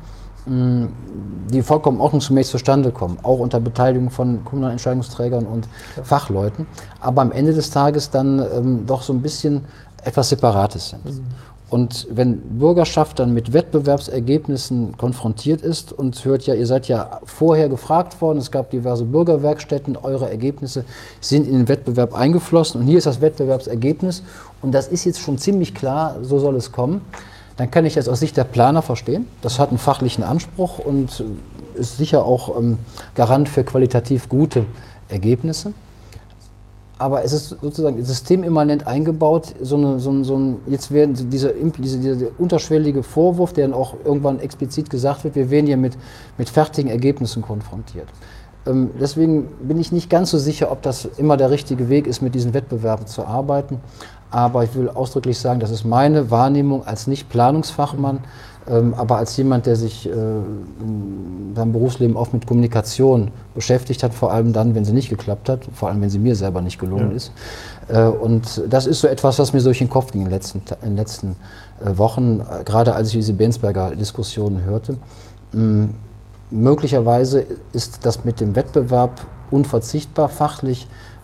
die vollkommen ordnungsgemäß zustande kommen, auch unter Beteiligung von kommunalen Entscheidungsträgern und ja. Fachleuten, aber am Ende des Tages dann ähm, doch so ein bisschen etwas Separates sind. Mhm. Und wenn Bürgerschaft dann mit Wettbewerbsergebnissen konfrontiert ist und hört ja, ihr seid ja vorher gefragt worden, es gab diverse Bürgerwerkstätten, eure Ergebnisse sind in den Wettbewerb eingeflossen und hier ist das Wettbewerbsergebnis und das ist jetzt schon ziemlich klar, so soll es kommen, dann kann ich das aus Sicht der Planer verstehen. Das hat einen fachlichen Anspruch und ist sicher auch ähm, Garant für qualitativ gute Ergebnisse. Aber es ist sozusagen systemimmanent eingebaut, so eine, so ein, so ein, jetzt werden dieser, diese, dieser unterschwellige Vorwurf, der dann auch irgendwann explizit gesagt wird, wir werden hier mit, mit fertigen Ergebnissen konfrontiert. Ähm, deswegen bin ich nicht ganz so sicher, ob das immer der richtige Weg ist, mit diesen Wettbewerben zu arbeiten. Aber ich will ausdrücklich sagen, das ist meine Wahrnehmung als Nicht-Planungsfachmann, ähm, aber als jemand, der sich äh, in seinem Berufsleben oft mit Kommunikation beschäftigt hat, vor allem dann, wenn sie nicht geklappt hat, vor allem, wenn sie mir selber nicht gelungen ja. ist. Äh, und das ist so etwas, was mir so durch den Kopf ging in den letzten, in den letzten äh, Wochen, äh, gerade als ich diese Bensberger Diskussionen hörte. Ähm, möglicherweise ist das mit dem Wettbewerb unverzichtbar fachlich,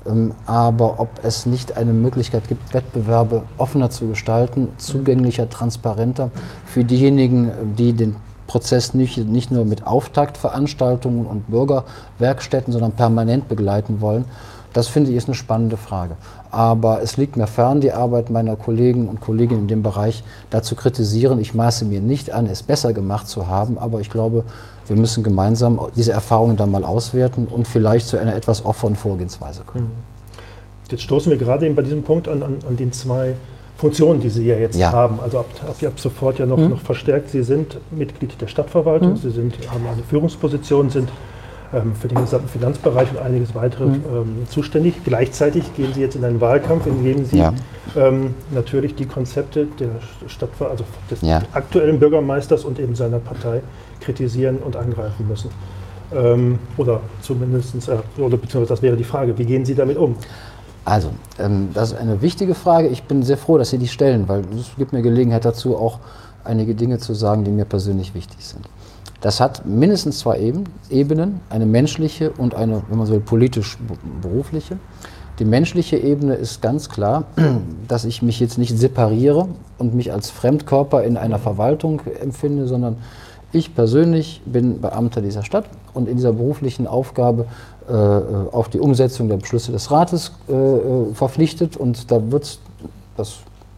Ähm, aber ob es nicht eine Möglichkeit gibt, Wettbewerbe offener zu gestalten, zugänglicher, transparenter für diejenigen, die den Prozess nicht, nicht nur mit Auftaktveranstaltungen und Bürgerwerkstätten, sondern permanent begleiten wollen, das finde ich ist eine spannende Frage. Aber es liegt mir fern, die Arbeit meiner Kollegen und Kolleginnen in dem Bereich da zu kritisieren. Ich maße mir nicht an, es besser gemacht zu haben, aber ich glaube, wir müssen gemeinsam diese Erfahrungen dann mal auswerten und vielleicht zu einer etwas offenen Vorgehensweise kommen. Jetzt stoßen wir gerade eben bei diesem Punkt an, an, an den zwei Funktionen, die Sie ja jetzt ja. haben. Also ab, ab, ab sofort ja noch, mhm. noch verstärkt. Sie sind Mitglied der Stadtverwaltung, mhm. Sie sind, haben eine Führungsposition, sind ähm, für den gesamten Finanzbereich und einiges weitere mhm. ähm, zuständig. Gleichzeitig gehen Sie jetzt in einen Wahlkampf, in dem Sie ja. ähm, natürlich die Konzepte der Stadtver also des ja. aktuellen Bürgermeisters und eben seiner Partei kritisieren und angreifen müssen. Ähm, oder zumindest, äh, oder beziehungsweise das wäre die Frage, wie gehen Sie damit um? Also, ähm, das ist eine wichtige Frage. Ich bin sehr froh, dass Sie die stellen, weil es gibt mir Gelegenheit dazu, auch einige Dinge zu sagen, die mir persönlich wichtig sind. Das hat mindestens zwei Ebenen, eine menschliche und eine, wenn man so will, politisch-berufliche. Die menschliche Ebene ist ganz klar, dass ich mich jetzt nicht separiere und mich als Fremdkörper in einer Verwaltung empfinde, sondern ich persönlich bin Beamter dieser Stadt und in dieser beruflichen Aufgabe äh, auf die Umsetzung der Beschlüsse des Rates äh, verpflichtet. Und da wird das,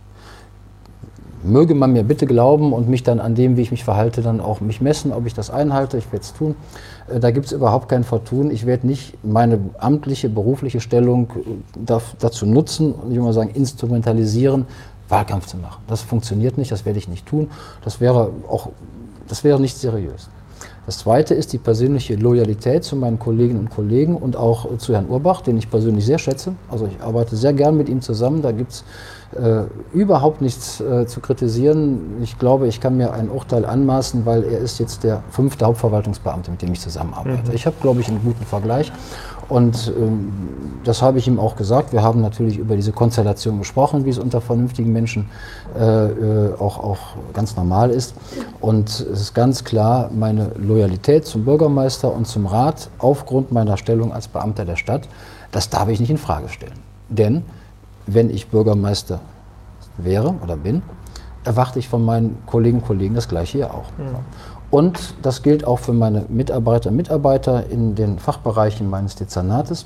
möge man mir bitte glauben und mich dann an dem, wie ich mich verhalte, dann auch mich messen, ob ich das einhalte. Ich werde es tun. Äh, da gibt es überhaupt kein Vertun. Ich werde nicht meine amtliche, berufliche Stellung da, dazu nutzen, und ich will mal sagen, instrumentalisieren, Wahlkampf zu machen. Das funktioniert nicht, das werde ich nicht tun. Das wäre auch Das wäre nicht seriös. Das Zweite ist die persönliche Loyalität zu meinen Kolleginnen und Kollegen und auch zu Herrn Urbach, den ich persönlich sehr schätze. Also ich arbeite sehr gern mit ihm zusammen, da gibt es äh, überhaupt nichts äh, zu kritisieren. Ich glaube, ich kann mir ein Urteil anmaßen, weil er ist jetzt der fünfte Hauptverwaltungsbeamte, mit dem ich zusammenarbeite. Mhm. Ich habe, glaube ich, einen guten Vergleich. Und ähm, das habe ich ihm auch gesagt. Wir haben natürlich über diese Konstellation gesprochen, wie es unter vernünftigen Menschen äh, äh, auch, auch ganz normal ist. Und es ist ganz klar, meine Loyalität zum Bürgermeister und zum Rat aufgrund meiner Stellung als Beamter der Stadt, das darf ich nicht in Frage stellen. Denn wenn ich Bürgermeister wäre oder bin, erwarte ich von meinen Kolleginnen und Kollegen das Gleiche hier auch. Ja. Und das gilt auch für meine Mitarbeiter und Mitarbeiter in den Fachbereichen meines Dezernates,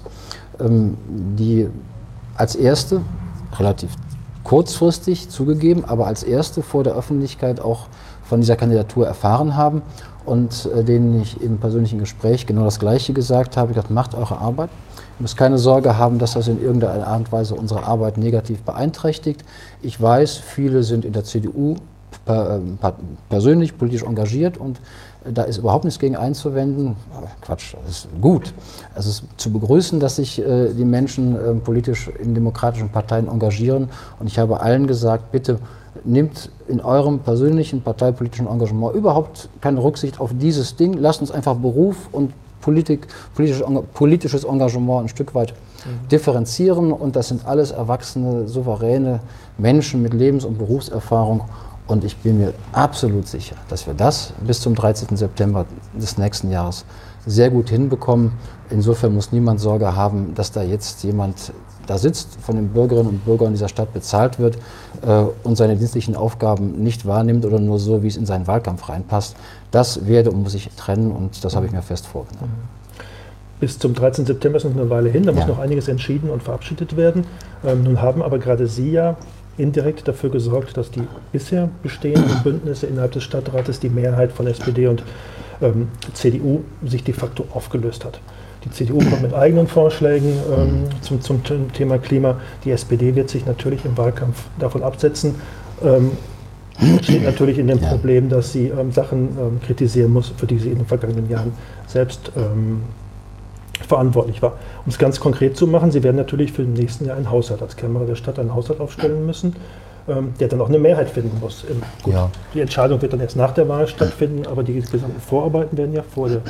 die als erste, relativ kurzfristig zugegeben, aber als erste vor der Öffentlichkeit auch von dieser Kandidatur erfahren haben und denen ich im persönlichen Gespräch genau das Gleiche gesagt habe. Ich habe gesagt, macht eure Arbeit. Ihr müsst keine Sorge haben, dass das in irgendeiner Art und Weise unsere Arbeit negativ beeinträchtigt. Ich weiß, viele sind in der C D U persönlich, politisch engagiert und da ist überhaupt nichts gegen einzuwenden. Quatsch, das ist gut. Es ist zu begrüßen, dass sich äh, die Menschen äh, politisch in demokratischen Parteien engagieren und ich habe allen gesagt, bitte nehmt in eurem persönlichen parteipolitischen Engagement überhaupt keine Rücksicht auf dieses Ding. Lasst uns einfach Beruf und Politik, politisch, politisches Engagement ein Stück weit mhm. differenzieren und das sind alles erwachsene, souveräne Menschen mit Lebens- und Berufserfahrung. Und ich bin mir absolut sicher, dass wir das bis zum dreizehnten September des nächsten Jahres sehr gut hinbekommen. Insofern muss niemand Sorge haben, dass da jetzt jemand da sitzt, von den Bürgerinnen und Bürgern dieser Stadt bezahlt wird äh, und seine dienstlichen Aufgaben nicht wahrnimmt oder nur so, wie es in seinen Wahlkampf reinpasst. Das werde und muss ich trennen und das habe ich mir fest vorgenommen. Bis zum dreizehnten September ist noch eine Weile hin, da muss ja. noch einiges entschieden und verabschiedet werden. Ähm, nun haben aber gerade Sie ja indirekt dafür gesorgt, dass die bisher bestehenden Bündnisse innerhalb des Stadtrates, die Mehrheit von S P D und ähm, C D U, sich de facto aufgelöst hat. Die C D U kommt mit eigenen Vorschlägen ähm, zum, zum Thema Klima. Die S P D wird sich natürlich im Wahlkampf davon absetzen. Ähm, steht natürlich in dem ja. Problem, dass sie ähm, Sachen ähm, kritisieren muss, für die sie in den vergangenen Jahren selbst ähm, verantwortlich war. Um es ganz konkret zu machen, Sie werden natürlich für den nächsten Jahr einen Haushalt als Kämmerer der Stadt einen Haushalt aufstellen müssen, ähm, der dann auch eine Mehrheit finden muss. Gut, ja. Die Entscheidung wird dann erst nach der Wahl stattfinden, aber die gesamten Vorarbeiten werden ja vor der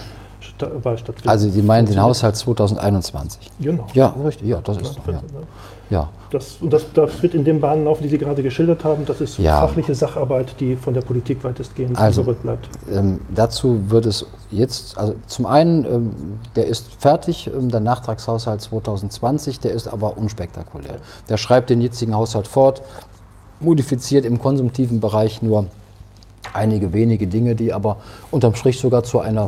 Wahl stattfindet. Also Sie meinen den Haushalt zweitausendeinundzwanzig? Genau. Ja, richtig. Ja, das ist ja. Ja. Das, und das, das wird in den Bahnen laufen, die Sie gerade geschildert haben. Das ist ja. fachliche Sacharbeit, die von der Politik weitestgehend also, zurückbleibt. Ähm, dazu wird es jetzt, also zum einen, ähm, der ist fertig, ähm, der Nachtragshaushalt zweitausendzwanzig, der ist aber unspektakulär. Der schreibt den jetzigen Haushalt fort, modifiziert im konsumtiven Bereich nur einige wenige Dinge, die aber unterm Strich sogar zu einer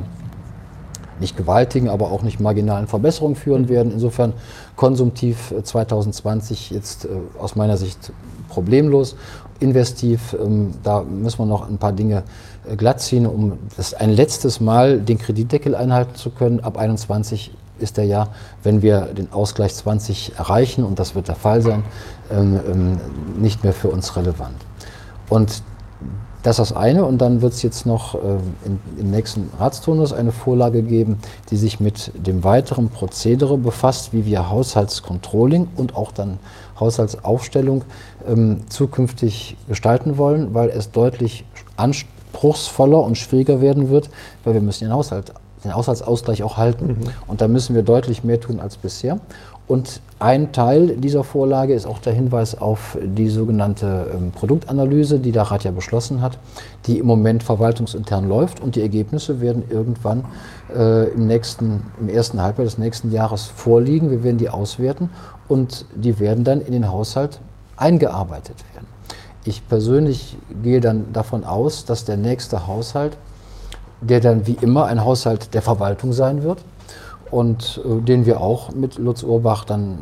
nicht gewaltigen, aber auch nicht marginalen Verbesserung führen werden. Insofern konsumtiv zweitausendzwanzig jetzt äh, aus meiner Sicht problemlos. Investiv, ähm, da müssen wir noch ein paar Dinge äh, glatt ziehen, um das ein letztes Mal den Kreditdeckel einhalten zu können. Ab einundzwanzig ist der Jahr, wenn wir den Ausgleich zwanzig erreichen, und das wird der Fall sein, ähm, ähm, nicht mehr für uns relevant. Und das ist das eine, und dann wird es jetzt noch äh, in, im nächsten Ratsturnus eine Vorlage geben, die sich mit dem weiteren Prozedere befasst, wie wir Haushaltscontrolling und auch dann Haushaltsaufstellung ähm, zukünftig gestalten wollen, weil es deutlich anspruchsvoller und schwieriger werden wird, weil wir müssen den Haushalt, den Haushaltsausgleich auch halten. Mhm. Und da müssen wir deutlich mehr tun als bisher. Und ein Teil dieser Vorlage ist auch der Hinweis auf die sogenannte ähm, Produktanalyse, die der Rat ja beschlossen hat, die im Moment verwaltungsintern läuft, und die Ergebnisse werden irgendwann äh, im, nächsten, im ersten Halbjahr des nächsten Jahres vorliegen. Wir werden die auswerten und die werden dann in den Haushalt eingearbeitet werden. Ich persönlich gehe dann davon aus, dass der nächste Haushalt, der dann wie immer ein Haushalt der Verwaltung sein wird, und äh, den wir auch mit Lutz Urbach dann,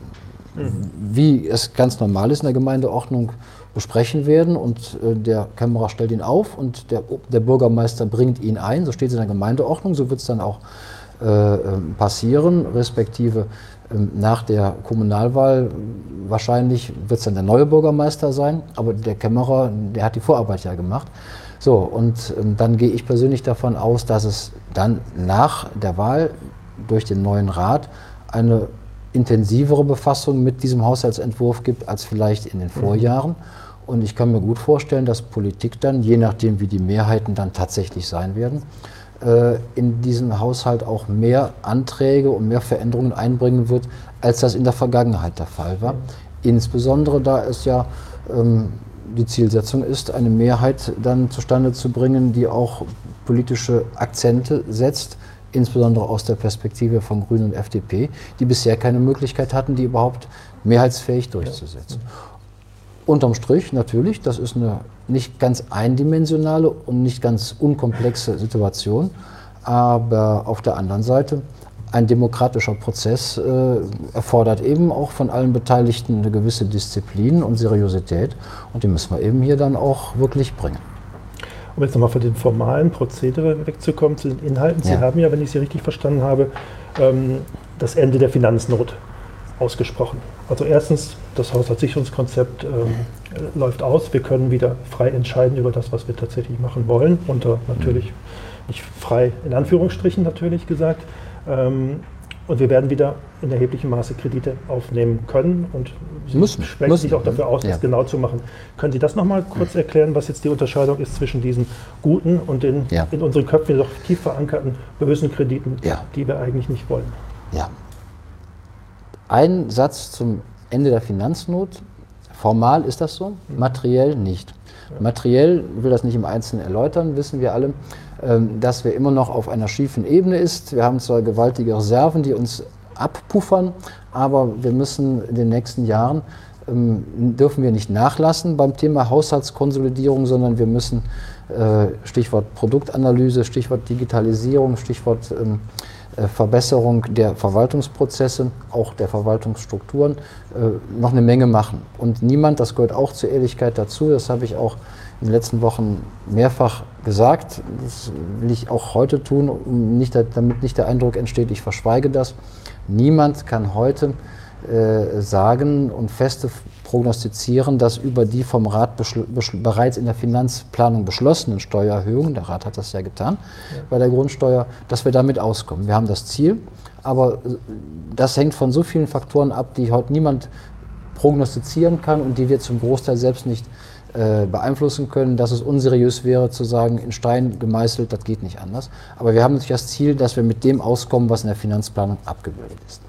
mhm. wie es ganz normal ist in der Gemeindeordnung, besprechen werden. Und äh, der Kämmerer stellt ihn auf und der, der Bürgermeister bringt ihn ein. So steht es in der Gemeindeordnung, so wird es dann auch äh, passieren, respektive äh, nach der Kommunalwahl wahrscheinlich wird es dann der neue Bürgermeister sein, aber der Kämmerer, der hat die Vorarbeit ja gemacht. So, und äh, dann gehe ich persönlich davon aus, dass es dann nach der Wahl durch den neuen Rat eine intensivere Befassung mit diesem Haushaltsentwurf gibt als vielleicht in den Vorjahren. Und ich kann mir gut vorstellen, dass Politik dann, je nachdem wie die Mehrheiten dann tatsächlich sein werden, äh, in diesen Haushalt auch mehr Anträge und mehr Veränderungen einbringen wird, als das in der Vergangenheit der Fall war. Insbesondere da es ja ähm, die Zielsetzung ist, eine Mehrheit dann zustande zu bringen, die auch politische Akzente setzt, insbesondere aus der Perspektive von Grünen und F D P, die bisher keine Möglichkeit hatten, die überhaupt mehrheitsfähig durchzusetzen. Ja. Unterm Strich natürlich, das ist eine nicht ganz eindimensionale und nicht ganz unkomplexe Situation, aber auf der anderen Seite ein demokratischer Prozess äh, erfordert eben auch von allen Beteiligten eine gewisse Disziplin und Seriosität, und die müssen wir eben hier dann auch wirklich bringen. Um jetzt nochmal von den formalen Prozedere wegzukommen, zu den Inhalten. Sie ja. haben ja, wenn ich Sie richtig verstanden habe, ähm, das Ende der Finanznot ausgesprochen. Also erstens, das Haushaltssicherungskonzept ähm, läuft aus. Wir können wieder frei entscheiden über das, was wir tatsächlich machen wollen. Unter natürlich, nicht frei in Anführungsstrichen natürlich gesagt. Ähm, und wir werden wieder in erheblichem Maße Kredite aufnehmen können, und Sie müssen, sprechen müssen. sich auch dafür aus, das ja. genau zu machen. Können Sie das nochmal kurz erklären, was jetzt die Unterscheidung ist zwischen diesen guten und den ja. in unseren Köpfen doch tief verankerten bösen Krediten, ja. die wir eigentlich nicht wollen? Ja. Ein Satz zum Ende der Finanznot. Formal ist das so, materiell nicht. Ja. Materiell, ich will das nicht im Einzelnen erläutern, wissen wir alle, dass wir immer noch auf einer schiefen Ebene ist. Wir haben zwar gewaltige Reserven, die uns abpuffern, aber wir müssen in den nächsten Jahren, ähm, dürfen wir nicht nachlassen beim Thema Haushaltskonsolidierung, sondern wir müssen, äh, Stichwort Produktanalyse, Stichwort Digitalisierung, Stichwort ähm, äh, Verbesserung der Verwaltungsprozesse, auch der Verwaltungsstrukturen, äh, noch eine Menge machen. Und niemand, das gehört auch zur Ehrlichkeit dazu, das habe ich auch in den letzten Wochen mehrfach gesagt, das will ich auch heute tun, um nicht, damit nicht der Eindruck entsteht, ich verschweige das. Niemand kann heute äh, sagen und feste prognostizieren, dass über die vom Rat bereits in der Finanzplanung beschlossenen Steuererhöhungen, der Rat hat das ja getan, ja. bei der Grundsteuer, dass wir damit auskommen. Wir haben das Ziel, aber das hängt von so vielen Faktoren ab, die heute niemand prognostizieren kann und die wir zum Großteil selbst nicht äh, beeinflussen können, dass es unseriös wäre zu sagen, in Stein gemeißelt, das geht nicht anders. Aber wir haben natürlich das Ziel, dass wir mit dem auskommen, was in der Finanzplanung abgebildet ist.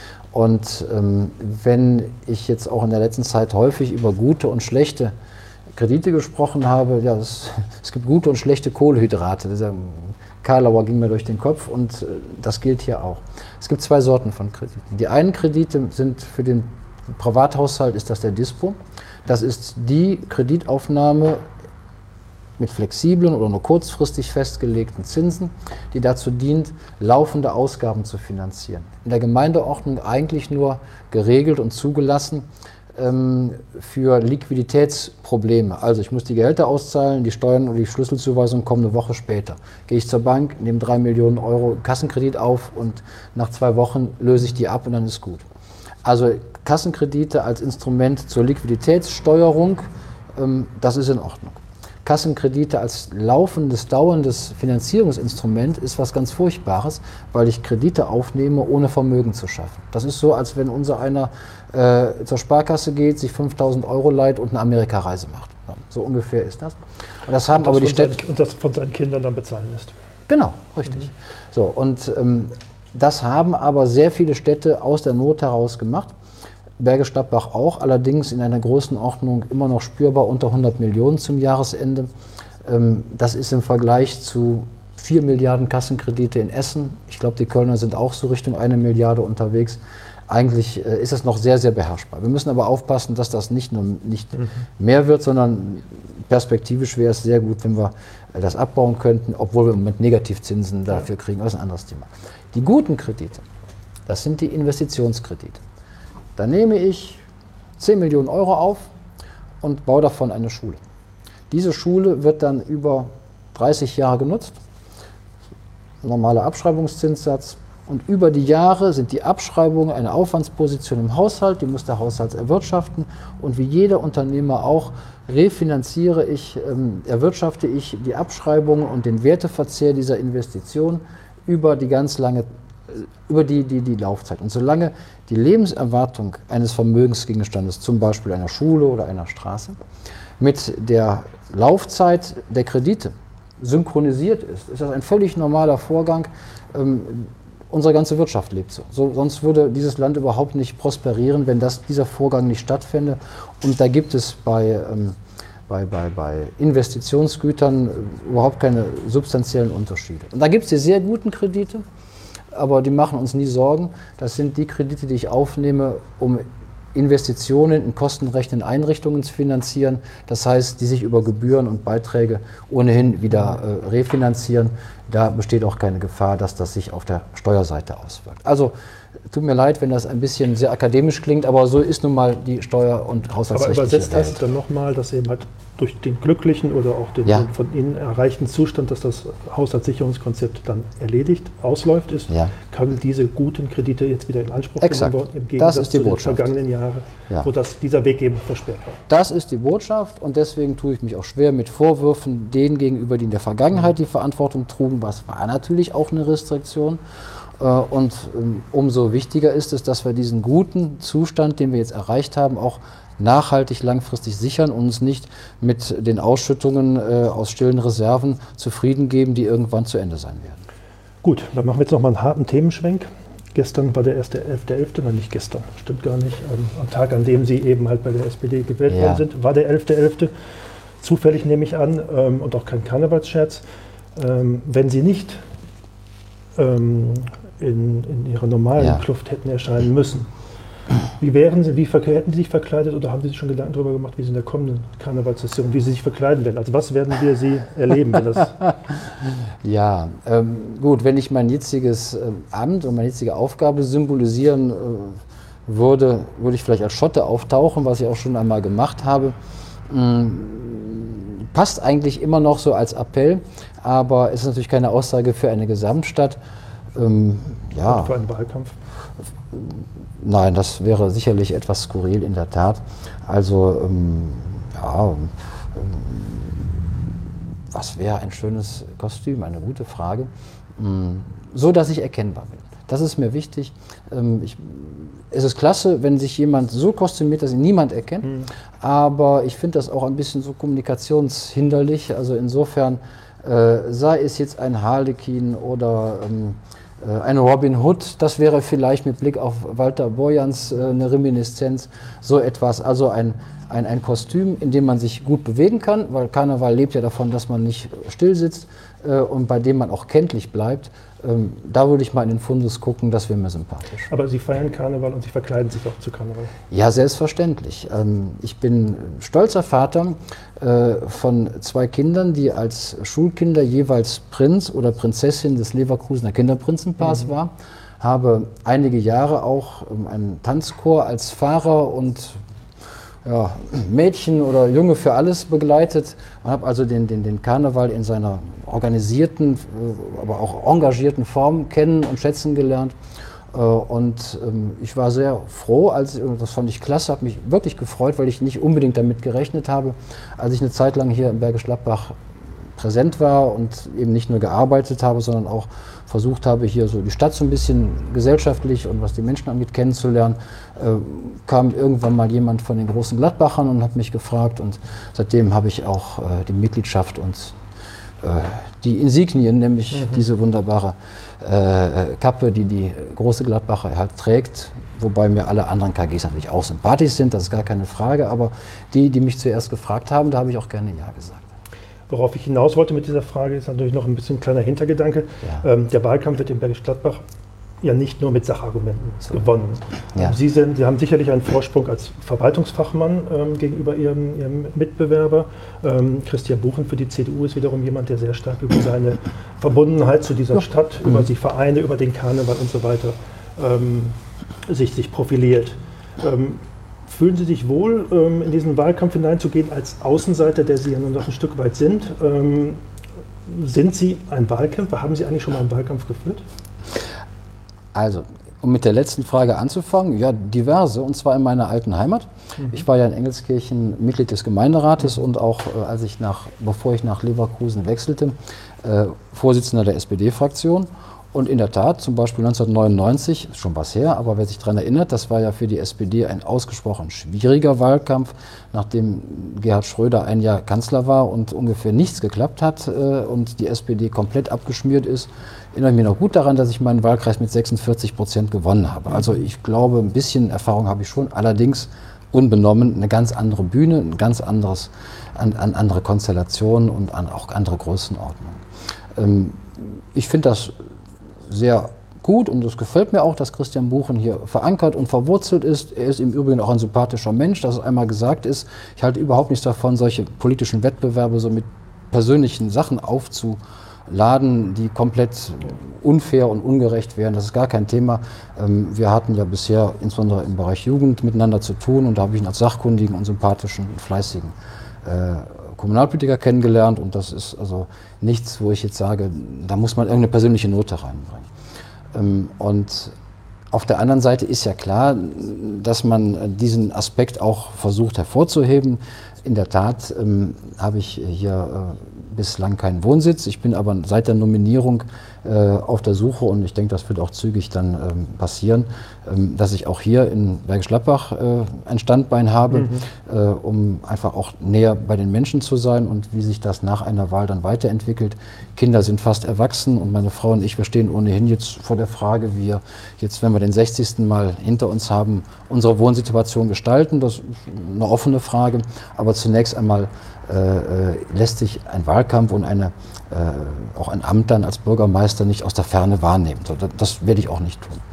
Und ähm, wenn ich jetzt auch in der letzten Zeit häufig über gute und schlechte Kredite gesprochen habe, ja, es, es gibt gute und schlechte Kohlenhydrate. Dieser Karlauer ging mir durch den Kopf und äh, das gilt hier auch. Es gibt zwei Sorten von Krediten. Die einen Kredite sind für den Privathaushalt, ist das der Dispo. Das ist die Kreditaufnahme mit flexiblen oder nur kurzfristig festgelegten Zinsen, die dazu dient, laufende Ausgaben zu finanzieren. In der Gemeindeordnung eigentlich nur geregelt und zugelassen ähm, für Liquiditätsprobleme. Also ich muss die Gehälter auszahlen, die Steuern und die Schlüsselzuweisung kommen eine Woche später. Gehe ich zur Bank, nehme drei Millionen Euro Kassenkredit auf und nach zwei Wochen löse ich die ab und dann ist gut. Also Kassenkredite als Instrument zur Liquiditätssteuerung, ähm, das ist in Ordnung. Kassenkredite als laufendes, dauerndes Finanzierungsinstrument ist was ganz Furchtbares, weil ich Kredite aufnehme, ohne Vermögen zu schaffen. Das ist so, als wenn unser einer äh, zur Sparkasse geht, sich fünftausend Euro leiht und eine Amerikareise macht. Ja, so ungefähr ist das. Und das haben und das aber die Städte Städte... Und das von seinen Kindern dann bezahlen lässt. Genau, richtig. Mhm. So, und ähm, das haben aber sehr viele Städte aus der Not heraus gemacht. Bergisch Gladbach auch, allerdings in einer Größenordnung immer noch spürbar unter hundert Millionen zum Jahresende. Das ist im Vergleich zu vier Milliarden Kassenkredite in Essen. Ich glaube, die Kölner sind auch so Richtung eine Milliarde unterwegs. Eigentlich ist es noch sehr, sehr beherrschbar. Wir müssen aber aufpassen, dass das nicht nur nicht mhm. mehr wird, sondern perspektivisch wäre es sehr gut, wenn wir das abbauen könnten, obwohl wir im Moment Negativzinsen dafür kriegen. Das ist ein anderes Thema. Die guten Kredite, das sind die Investitionskredite. Da nehme ich zehn Millionen Euro auf und baue davon eine Schule. Diese Schule wird dann über dreißig Jahre genutzt, normaler Abschreibungszinssatz, und über die Jahre sind die Abschreibungen eine Aufwandsposition im Haushalt, die muss der Haushalt erwirtschaften, und wie jeder Unternehmer auch refinanziere ich, ähm, erwirtschafte ich die Abschreibungen und den Werteverzehr dieser Investition über die ganz lange über die, die, die Laufzeit. Und solange die Lebenserwartung eines Vermögensgegenstandes, zum Beispiel einer Schule oder einer Straße, mit der Laufzeit der Kredite synchronisiert ist, ist das ein völlig normaler Vorgang. Ähm, unsere ganze Wirtschaft lebt so. so. Sonst würde dieses Land überhaupt nicht prosperieren, wenn das, dieser Vorgang nicht stattfände. Und da gibt es bei, ähm, bei, bei, bei Investitionsgütern überhaupt keine substanziellen Unterschiede. Und da gibt es die sehr guten Kredite, aber die machen uns nie Sorgen. Das sind die Kredite, die ich aufnehme, um Investitionen in kostenrechnen Einrichtungen zu finanzieren. Das heißt, die sich über Gebühren und Beiträge ohnehin wieder äh, refinanzieren. Da besteht auch keine Gefahr, dass das sich auf der Steuerseite auswirkt. Also tut mir leid, wenn das ein bisschen sehr akademisch klingt, aber so ist nun mal die Steuer- und haushaltsrechtliche Aber übersetzt Welt. heißt es dann nochmal, dass eben halt durch den glücklichen oder auch den, ja. den von Ihnen erreichten Zustand, dass das Haushaltssicherungskonzept dann erledigt, ausläuft ist, ja. kann diese guten Kredite jetzt wieder in Anspruch genommen werden, im Gegensatz das ist die zu Botschaft. den vergangenen Jahren, ja. wo das, dieser Weg eben versperrt war. Das ist die Botschaft, und deswegen tue ich mich auch schwer mit Vorwürfen denen gegenüber, die in der Vergangenheit die Verantwortung trugen. Was war natürlich auch eine Restriktion. Und umso wichtiger ist es, dass wir diesen guten Zustand, den wir jetzt erreicht haben, auch nachhaltig langfristig sichern und uns nicht mit den Ausschüttungen äh, aus stillen Reserven zufrieden geben, die irgendwann zu Ende sein werden. Gut, dann machen wir jetzt noch mal einen harten Themenschwenk. Gestern war der erste elfte elfte, nein, nicht gestern, stimmt gar nicht, ähm, am Tag, an dem Sie eben halt bei der S P D gewählt ja. worden sind, war der elfte elfte. Zufällig nehme ich an, ähm, und auch kein Karnevalsscherz. Ähm, wenn Sie nicht ähm, in, in Ihrer normalen ja. Kluft hätten erscheinen müssen, wie wären Sie, wie hätten Sie sich verkleidet, oder haben Sie sich schon Gedanken darüber gemacht, wie Sie in der kommenden Karnevalssession, wie Sie sich verkleiden werden? Also was werden wir Sie erleben? Wenn das ja, ähm, gut, wenn ich mein jetziges äh, Amt und meine jetzige Aufgabe symbolisieren äh, würde, würde ich vielleicht als Schotte auftauchen, was ich auch schon einmal gemacht habe. Ähm, passt eigentlich immer noch so als Appell, aber es ist natürlich keine Aussage für eine Gesamtstadt. Ähm, ja. Und für einen Wahlkampf? Nein, das wäre sicherlich etwas skurril in der Tat. Also, ähm, ja, ähm, was wäre ein schönes Kostüm? Eine gute Frage. Ähm, so, dass ich erkennbar bin. Das ist mir wichtig. Ähm, ich, es ist klasse, wenn sich jemand so kostümiert, dass ihn niemand erkennt, mhm. aber ich finde das auch ein bisschen so kommunikationshinderlich. Also insofern, äh, sei es jetzt ein Harlekin oder ähm, äh, ein Robin Hood, das wäre vielleicht mit Blick auf Walter Borjans äh, eine Reminiszenz, so etwas, also ein Ein, ein Kostüm, in dem man sich gut bewegen kann, weil Karneval lebt ja davon, dass man nicht still sitzt äh, und bei dem man auch kenntlich bleibt. Ähm, da würde ich mal in den Fundus gucken, das wäre mir sympathisch. Aber Sie feiern Karneval und Sie verkleiden sich auch zu Karneval? Ja, selbstverständlich. Ähm, ich bin stolzer Vater äh, von zwei Kindern, die als Schulkinder jeweils Prinz oder Prinzessin des Leverkusener Kinderprinzenpaars mhm. war. Habe einige Jahre auch ähm, einen Tanzchor als Fahrer und ja, Mädchen oder Junge für alles begleitet und habe also den, den, den Karneval in seiner organisierten, aber auch engagierten Form kennen und schätzen gelernt. Und ich war sehr froh, als, das fand ich klasse, habe mich wirklich gefreut, weil ich nicht unbedingt damit gerechnet habe, als ich eine Zeit lang hier in Bergisch Gladbach präsent war und eben nicht nur gearbeitet habe, sondern auch versucht habe, hier so die Stadt so ein bisschen gesellschaftlich und was die Menschen angeht kennenzulernen, äh, kam irgendwann mal jemand von den großen Gladbachern und hat mich gefragt und seitdem habe ich auch äh, die Mitgliedschaft und äh, die Insignien, nämlich mhm. diese wunderbare äh, Kappe, die die große Gladbacher halt trägt, wobei mir alle anderen K Gs natürlich auch sympathisch sind, das ist gar keine Frage, aber die, die mich zuerst gefragt haben, da habe ich auch gerne Ja gesagt. Worauf ich hinaus wollte mit dieser Frage, ist natürlich noch ein bisschen ein kleiner Hintergedanke. Ja. Ähm, der Wahlkampf wird in Bergisch Gladbach ja nicht nur mit Sachargumenten so. gewonnen. Ja. Sie, sind, Sie haben sicherlich einen Vorsprung als Verwaltungsfachmann ähm, gegenüber Ihrem, Ihrem Mitbewerber. Ähm, Christian Buchen für die C D U ist wiederum jemand, der sehr stark über seine Verbundenheit zu dieser Stadt, mhm. über die Vereine, über den Karneval und so weiter ähm, sich, sich profiliert. Ähm, Fühlen Sie sich wohl, ähm, in diesen Wahlkampf hineinzugehen als Außenseiter, der Sie ja nur noch ein Stück weit sind? Ähm, sind Sie ein Wahlkämpfer? Haben Sie eigentlich schon mal einen Wahlkampf geführt? Also, um mit der letzten Frage anzufangen, ja, diverse, und zwar in meiner alten Heimat. Mhm. Ich war ja in Engelskirchen Mitglied des Gemeinderates mhm. und auch, äh, als ich nach, bevor ich nach Leverkusen wechselte, äh, Vorsitzender der S P D-Fraktion. Und in der Tat, zum Beispiel neunzehnhundertneunundneunzig, schon was her, aber wer sich daran erinnert, das war ja für die S P D ein ausgesprochen schwieriger Wahlkampf, nachdem Gerhard Schröder ein Jahr Kanzler war und ungefähr nichts geklappt hat äh, und die S P D komplett abgeschmiert ist. Erinnere ich mich noch gut daran, dass ich meinen Wahlkreis mit sechsundvierzig Prozent gewonnen habe. Also ich glaube, ein bisschen Erfahrung habe ich schon, allerdings unbenommen eine ganz andere Bühne, ein ganz anderes, an, an andere Konstellation und an auch andere Größenordnung. Ähm, ich finde das sehr gut und es gefällt mir auch, dass Christian Buchen hier verankert und verwurzelt ist. Er ist im Übrigen auch ein sympathischer Mensch, dass es einmal gesagt ist. Ich halte überhaupt nichts davon, solche politischen Wettbewerbe so mit persönlichen Sachen aufzuladen, die komplett unfair und ungerecht wären. Das ist gar kein Thema. Wir hatten ja bisher insbesondere im Bereich Jugend miteinander zu tun und da habe ich ihn als sachkundigen und sympathischen und fleißigen äh, Kommunalpolitiker kennengelernt und das ist also nichts, wo ich jetzt sage, da muss man irgendeine persönliche Note reinbringen. Ähm, und auf der anderen Seite ist ja klar, dass man diesen Aspekt auch versucht hervorzuheben. In der Tat ähm, habe ich hier äh, bislang keinen Wohnsitz. Ich bin aber seit der Nominierung äh, auf der Suche und ich denke, das wird auch zügig dann ähm, passieren, ähm, dass ich auch hier in Bergisch Gladbach äh, ein Standbein habe, mhm. äh, um einfach auch näher bei den Menschen zu sein und wie sich das nach einer Wahl dann weiterentwickelt. Kinder sind fast erwachsen und meine Frau und ich, wir stehen ohnehin jetzt vor der Frage, wie wir jetzt, wenn wir den sechzigsten Mal hinter uns haben, unsere Wohnsituation gestalten. Das ist eine offene Frage, aber zunächst einmal äh, lässt sich ein Wahlkampf und eine, äh, auch ein Amt dann als Bürgermeister nicht aus der Ferne wahrnehmen. So, das, das werde ich auch nicht tun.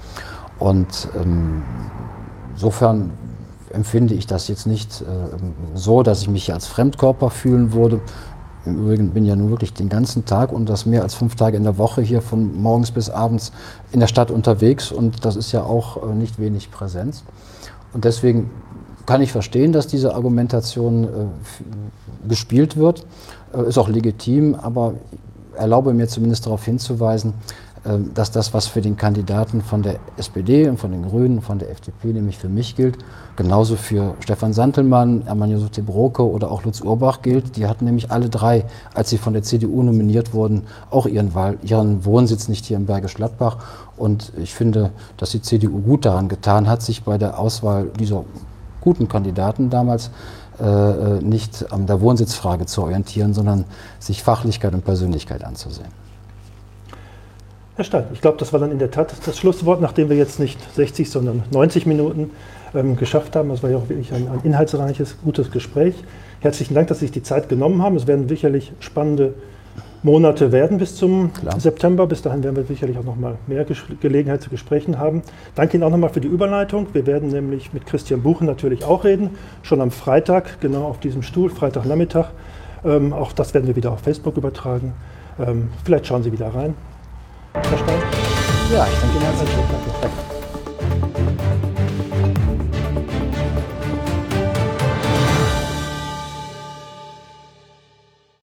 Und ähm, insofern empfinde ich das jetzt nicht äh, so, dass ich mich hier als Fremdkörper fühlen würde. Im Übrigen bin ich ja nun wirklich den ganzen Tag und das mehr als fünf Tage in der Woche hier von morgens bis abends in der Stadt unterwegs und das ist ja auch äh, nicht wenig Präsenz. Und deswegen kann ich verstehen, dass diese Argumentation äh, gespielt wird, äh, ist auch legitim, aber erlaube mir zumindest darauf hinzuweisen, dass das, was für den Kandidaten von der S P D und von den Grünen, von der F D P, nämlich für mich gilt, genauso für Stefan Santelmann, Ermanno Sote-Broke oder auch Lutz Urbach gilt. Die hatten nämlich alle drei, als sie von der C D U nominiert wurden, auch ihren, Wahl, ihren Wohnsitz nicht hier in Bergisch Gladbach. Und ich finde, dass die C D U gut daran getan hat, sich bei der Auswahl dieser guten Kandidaten damals äh, nicht an der Wohnsitzfrage zu orientieren, sondern sich Fachlichkeit und Persönlichkeit anzusehen. Herr Stein, ich glaube, das war dann in der Tat das Schlusswort, nachdem wir jetzt nicht sechzig, sondern neunzig Minuten ähm, geschafft haben. Das war ja auch wirklich ein, ein inhaltsreiches, gutes Gespräch. Herzlichen Dank, dass Sie sich die Zeit genommen haben. Es werden sicherlich spannende Monate werden bis zum Klar. September. Bis dahin werden wir sicherlich auch noch mal mehr Ge Gelegenheit zu Gesprächen haben. Danke Ihnen auch noch mal für die Überleitung. Wir werden nämlich mit Christian Buchen natürlich auch reden, schon am Freitag, genau auf diesem Stuhl, Freitagnachmittag. Ähm, auch das werden wir wieder auf Facebook übertragen. Ähm, vielleicht schauen Sie wieder rein. Herr Stein? Ja, ich danke Ihnen herzlich. Danke.